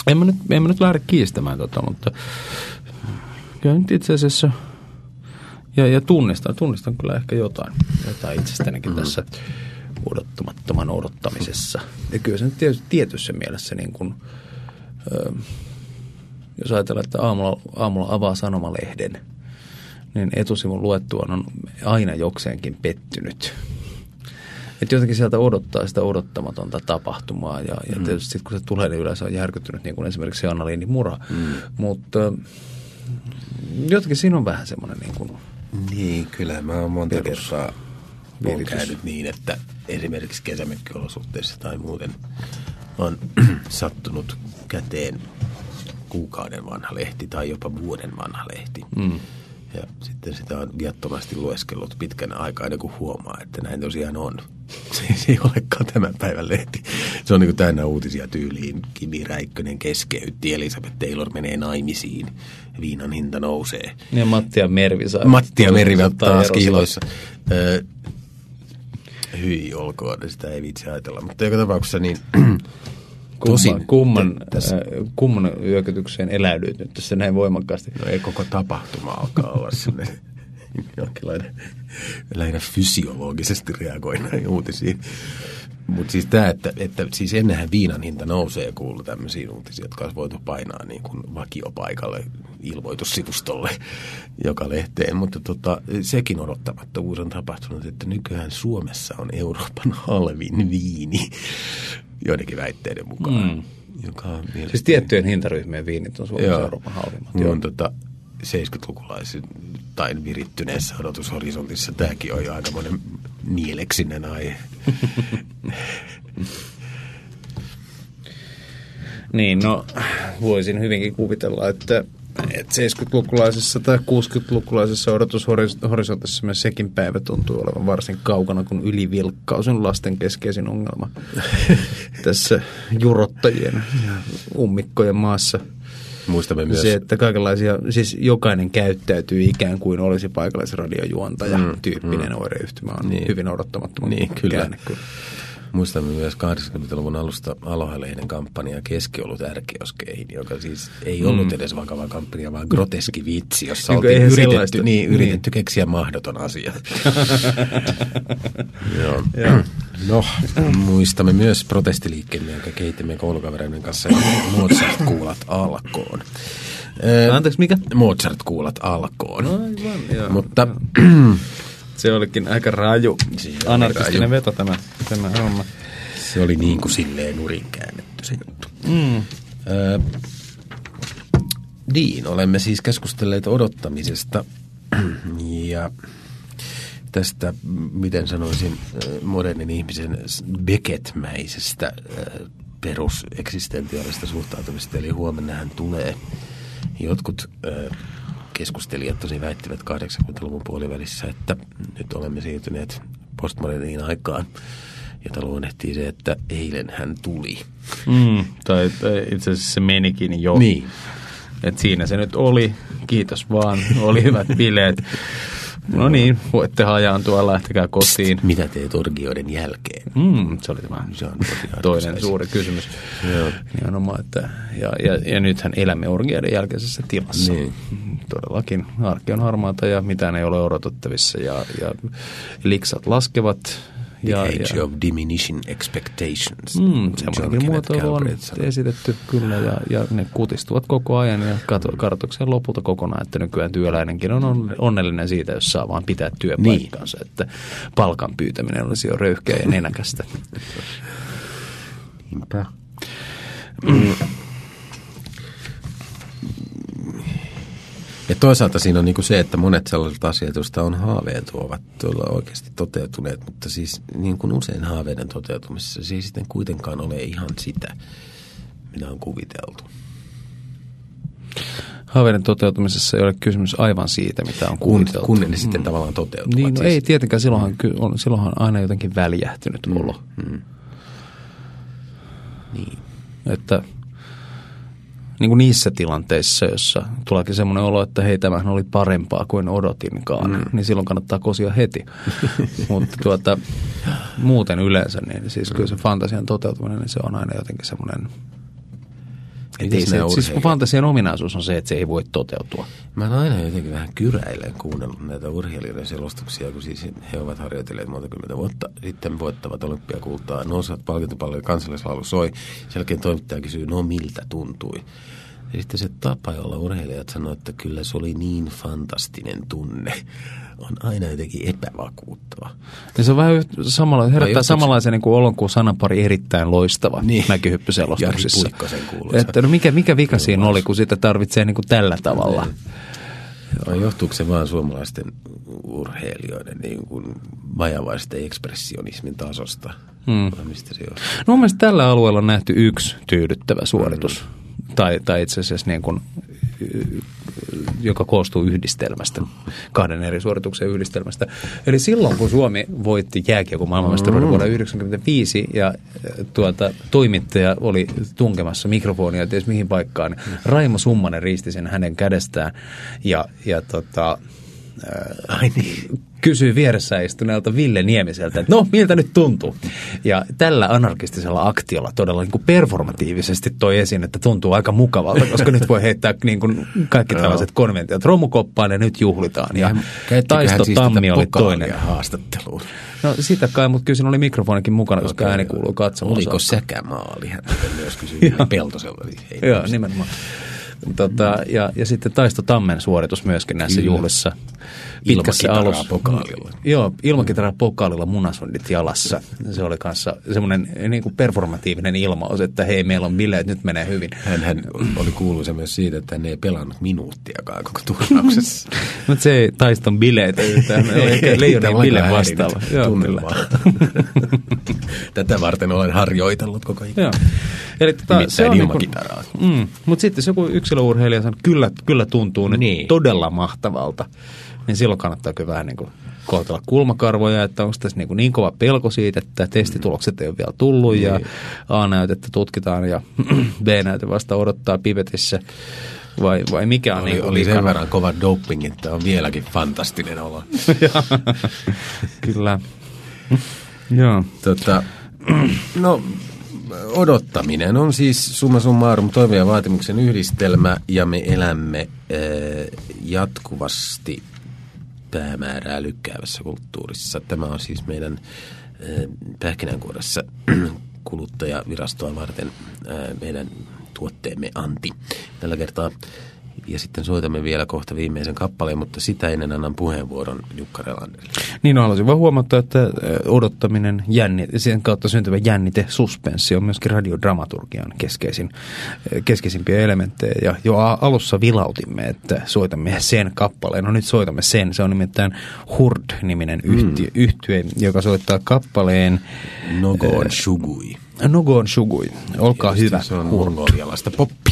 Speaker 2: En mä nyt, en mä nyt lähde kiistämään tota, mutta kyllä nyt itse asiassa, ja, ja tunnistan, tunnistan kyllä ehkä jotain, jotain itsestänikin mm-hmm. tässä odottamattoman odottamisessa. Ja kyllä se nyt tietysti tietyssä mielessä, niin kuin, ö, jos ajatellaan, että aamulla, aamulla avaa sanomalehden, niin etusivun luettuaan on aina jokseenkin pettynyt. Että jotenkin sieltä odottaa sitä odottamatonta tapahtumaa ja, ja tietysti sitten kun se tulee, niin yleensä on järkyttynyt, niin kuin esimerkiksi Anna-Liini Mura. Mm. Mutta jotenkin siinä on vähän semmoinen niin kuin...
Speaker 1: Niin, kyllä mä oon monta kertaa on käynyt niin, että esimerkiksi kesämökkiolosuhteissa tai muuten on sattunut käteen kuukauden vanha lehti tai jopa vuoden vanha lehti. Mm. Ja sitten sitä on viattomasti lueskellut pitkän aikaa ennen kuin huomaa, että näin tosiaan on. Se ei olekaan tämän päivän lehti. Se on niin kuin täynnä uutisia tyyliin. Kimi Räikkönen keskeytti, Elizabeth Taylor menee naimisiin, viinan hinta nousee.
Speaker 2: Ja Matti ja Mervi saa.
Speaker 1: Matti ja Mervi taas kiiloissa. Öö, hyi olkoon, sitä ei viitsi ajatella. Mutta joka tapauksessa niin...
Speaker 2: Kumman, kumman, äh, kumman yökytykseen eläydyt nyt tässä näin voimakkaasti?
Speaker 1: No ei koko tapahtuma alkaa olla sellainen jonkinlainen lähinnä fysiologisesti reagoi näihin uutisiin. Mutta siis tämä, että, että siis ennenhän viinan hinta nousee ja kuuluu tämmöisiä uutisia, jotka olisi voitu painaa niin kuin vakiopaikalle ilmoitussivustolle joka lehteen. Mutta tota, sekin odottamattomuus on tapahtunut, että nykyään Suomessa on Euroopan halvin viini joidenkin väitteiden mukaan. Mm. Joka on mielestäni...
Speaker 2: Siis tiettyjen hintaryhmien viinit on Suomessa Joo. Euroopan halvimmat.
Speaker 1: Joo, on tota seitsemänkymmentälukulaisen tai virittyneessä odotushorisontissa tämäkin on jo aikamoinen mieleksinen aihe.
Speaker 2: Niin, no voisin hyvinkin kuvitella, että, että seitsemänkymmentälukulaisessa tai kuusikymmentälukulaisessa odotushorisontissa myös sekin päivä tuntuu olevan varsin kaukana, kun ylivilkkaus on lasten keskeisin ongelma tässä jurottajien ja ummikkojen maassa.
Speaker 1: Muistamme myös.
Speaker 2: Se, että kaikenlaisia, siis jokainen käyttäytyy ikään kuin olisi paikallisradiojuontaja mm, tyyppinen mm. oireyhtymä on niin. Hyvin odottamattoman
Speaker 1: niin, kyllä.
Speaker 2: käänne.
Speaker 1: Muistamme myös kahdeksankymmentäluvun alusta Aloha-lehden kampanja Keskiolut ärkioskeihin, joka siis ei ollut mm. edes vakava kampanja, vaan groteski vitsi, jossa oltiin yritetty, niin, yritetty niin. keksiä mahdoton asia. Joo. Ja. No, muistamme myös protestiliikkeemme, jonka kehitimme koulukavereiden kanssa Mozart-kuulat alkoon.
Speaker 2: Äh, Anteeksi, mikä?
Speaker 1: Mozart-kuulat alkoon.
Speaker 2: No, aivan, joo.
Speaker 1: Mutta...
Speaker 2: Se olikin aika raju, anarkistinen raju. Veto tämä, tämä homma.
Speaker 1: Se oli niin kuin silleen nurin käännetty se juttu.
Speaker 2: Mm.
Speaker 1: Öö, niin, olemme siis keskustelleet odottamisesta ja tästä, miten sanoisin, modernin ihmisen Beckett-mäisestä peruseksistentiaalista suhtautumista. Eli huomenna hän tulee. Jotkut... Öö, keskustelijat tosi väittivät kahdeksankymmentäluvun puolivälissä, että nyt olemme siirtyneet postmoderniin aikaan, jota luonnehtii se, että eilen hän tuli.
Speaker 2: Mm, tai, tai itse asiassa se menikin jo.
Speaker 1: Niin.
Speaker 2: Et siinä se nyt oli. Kiitos vaan. Oli hyvät bileet. No niin, voitte hajaantua, lähtekää kotiin.
Speaker 1: Psst, mitä teet orgioiden jälkeen?
Speaker 2: Mm, se oli tämä se on toinen suuri kysymys. Nimenomaan, että, ja, ja, ja nythän elämme orgioiden jälkeisessä tilassa. Niin. Todellakin arki on harmaata ja mitään ei ole odotettavissa ja, ja liksat laskevat.
Speaker 1: The
Speaker 2: ja,
Speaker 1: age
Speaker 2: ja,
Speaker 1: of diminishing expectations.
Speaker 2: Mm, semmoinenkin muotoilu on esitetty kyllä ja, ja ne kutistuvat koko ajan ja kartoituksen lopulta kokonaan, että nykyään työläinenkin on onnellinen siitä, jos saa vaan pitää työpaikkansa, niin. Että palkan pyytäminen olisi jo röyhkeä ja nenäkästä.
Speaker 1: Niinpä. Mm. Ja toisaalta siinä on niinku se, että monet sellaiset asiat, joista on haaveiltu, ovat tuolla oikeasti toteutuneet, mutta siis niin kuin usein haaveiden toteutumisessa se ei sitten kuitenkaan ole ihan sitä, mitä on kuviteltu.
Speaker 2: Haaveiden toteutumisessa ei ole kysymys aivan siitä, mitä on kuviteltu.
Speaker 1: Kun, kun ne sitten mm. tavallaan toteutuvat.
Speaker 2: Niin, no
Speaker 1: siis.
Speaker 2: Ei tietenkään, silloinhan, on, silloinhan on aina jotenkin väljähtynyt mm. olo.
Speaker 1: Mm. Niin.
Speaker 2: Että... Niin kuin niissä tilanteissa, jossa tuleekin semmoinen olo, että hei, tämähän oli parempaa kuin odotinkaan, mm. niin silloin kannattaa kosia heti. Mutta tuota, muuten yleensä, niin siis kyllä se fantasian toteutuminen, niin se on aina jotenkin semmoinen Ei se, siis fantasian ominaisuus on se, että se ei voi toteutua.
Speaker 1: Mä oon aina jotenkin vähän kyräilleen kuunnellut näitä urheilijoiden selostuksia, kun siis he ovat harjoitelleet monta kymmentä vuotta. Sitten voittavat olympiakultaa, nousevat palkintopallolle, kansallislaulu soi. Sen jälkeen toimittaja kysyy, no miltä tuntui? Ja sitten se tapa, jolla urheilijat sanoo, että kyllä se oli niin fantastinen tunne, on aina jotenkin epävakuuttava.
Speaker 2: Ja se on vähän samalla, herättää samanlaisen niin kuin olon kuin sanapari erittäin loistava niin. Mäkihyppyselostuksissa.
Speaker 1: Jari Puikkosen kuuluisa.
Speaker 2: Että no mikä, mikä vika siinä oli, kun sitä tarvitsee niin kuin tällä tavalla?
Speaker 1: No, johtuuko se vaan suomalaisten urheilijoiden niin kuin vajavaisten ekspressionismin tasosta?
Speaker 2: Hmm.
Speaker 1: Mistä se johtuu?
Speaker 2: No mun mielestä tällä alueella on nähty yksi tyydyttävä suoritus. Hmm. Tai, tai itse asiassa niin kuin, joka koostuu yhdistelmästä, kahden eri suorituksen yhdistelmästä. Eli silloin, kun Suomi voitti jääkiekon maailmanmestaruuden vuonna yhdeksänkymmentäviisi ja tuota, toimittaja oli tunkemassa mikrofonia ties mihin paikkaan, Raimo Summanen riisti sen hänen kädestään ja, ja tota, Ai niin. kysyi vieressä istuneelta Ville Niemiseltä, että no, miltä nyt tuntuu? Ja tällä anarkistisella aktiolla todella niin kuin performatiivisesti toi esiin, että tuntuu aika mukavalta, koska nyt voi heittää niin kuin kaikki tällaiset konventiot romukoppaan ja nyt juhlitaan. Ja Taisto Tammi oli toinen.
Speaker 1: Haastatteluun.
Speaker 2: No sitä kai, mutta kyllä siinä oli mikrofonikin mukana, koska okay. ääni kuuluu katsomaan.
Speaker 1: Oliko säkämaali? Hän myös kysyi Peltoselta.
Speaker 2: Joo, nimenomaan. Tota, ja, ja sitten Taisto Tammen suoritus myöskin näissä Kyllä. juhlissa.
Speaker 1: Ilmakitaraa pokaalilla.
Speaker 2: Joo, ilmakitaraa pokaalilla munasundit jalassa. Se oli kanssa semmoinen niin kuin performatiivinen ilmaus, että hei, meillä on bileet, nyt menee hyvin.
Speaker 1: Hän, hän oli kuuluisa myös siitä, että hän ei pelannut minuuttiakaan koko turnauksessa.
Speaker 2: Mutta se ei Taiston bileet, tämä on ehkä Leijonin bile vastaava.
Speaker 1: Tätä varten olen harjoitellut koko ikä.
Speaker 2: Joo. Eli tota,
Speaker 1: se on ilmakitaraa.
Speaker 2: Niin mm, mutta sitten joku yksilöurheilija sanoo, kyllä, kyllä tuntuu nyt niin. todella mahtavalta. Niin silloin kannattaa kyllä vähän niin kuin kohdella kulmakarvoja, että onko tässä niin, kuin niin kova pelko siitä, että testitulokset ei ole vielä tullut niin. ja A-näytettä tutkitaan ja B-näyte vasta odottaa pipetissä. Vai, vai mikä on
Speaker 1: oli,
Speaker 2: niin
Speaker 1: oli sen verran kova doping, että on vieläkin fantastinen olo.
Speaker 2: Kyllä. Joo.
Speaker 1: Tota, no... Odottaminen on siis summa summarum toiveen ja vaatimuksen yhdistelmä ja me elämme äh, jatkuvasti päämäärää lykkäävässä kulttuurissa. Tämä on siis meidän äh, pähkinänkuoressa kuluttajavirastoa varten äh, meidän tuotteemme Anti. Tällä kertaa ja sitten soitamme vielä kohta viimeisen kappaleen, mutta sitä ennen annan puheenvuoron Jukka Relanderille.
Speaker 2: Niin, no, haluaisin vaan huomata, että odottaminen, jännite, sen kautta syntyvä jännite, suspenssi on myöskin radiodramaturgian keskeisin, keskeisimpiä elementtejä. Ja jo alussa vilautimme, että soitamme sen kappaleen. No nyt soitamme sen. Se on nimittäin Hurd-niminen yhtiö, mm. yhtye, joka soittaa kappaleen
Speaker 1: Nogon Shugui.
Speaker 2: Nogon Shugui. Olkaa
Speaker 1: Tietysti
Speaker 2: hyvä.
Speaker 1: Se on mongolialaista poppia.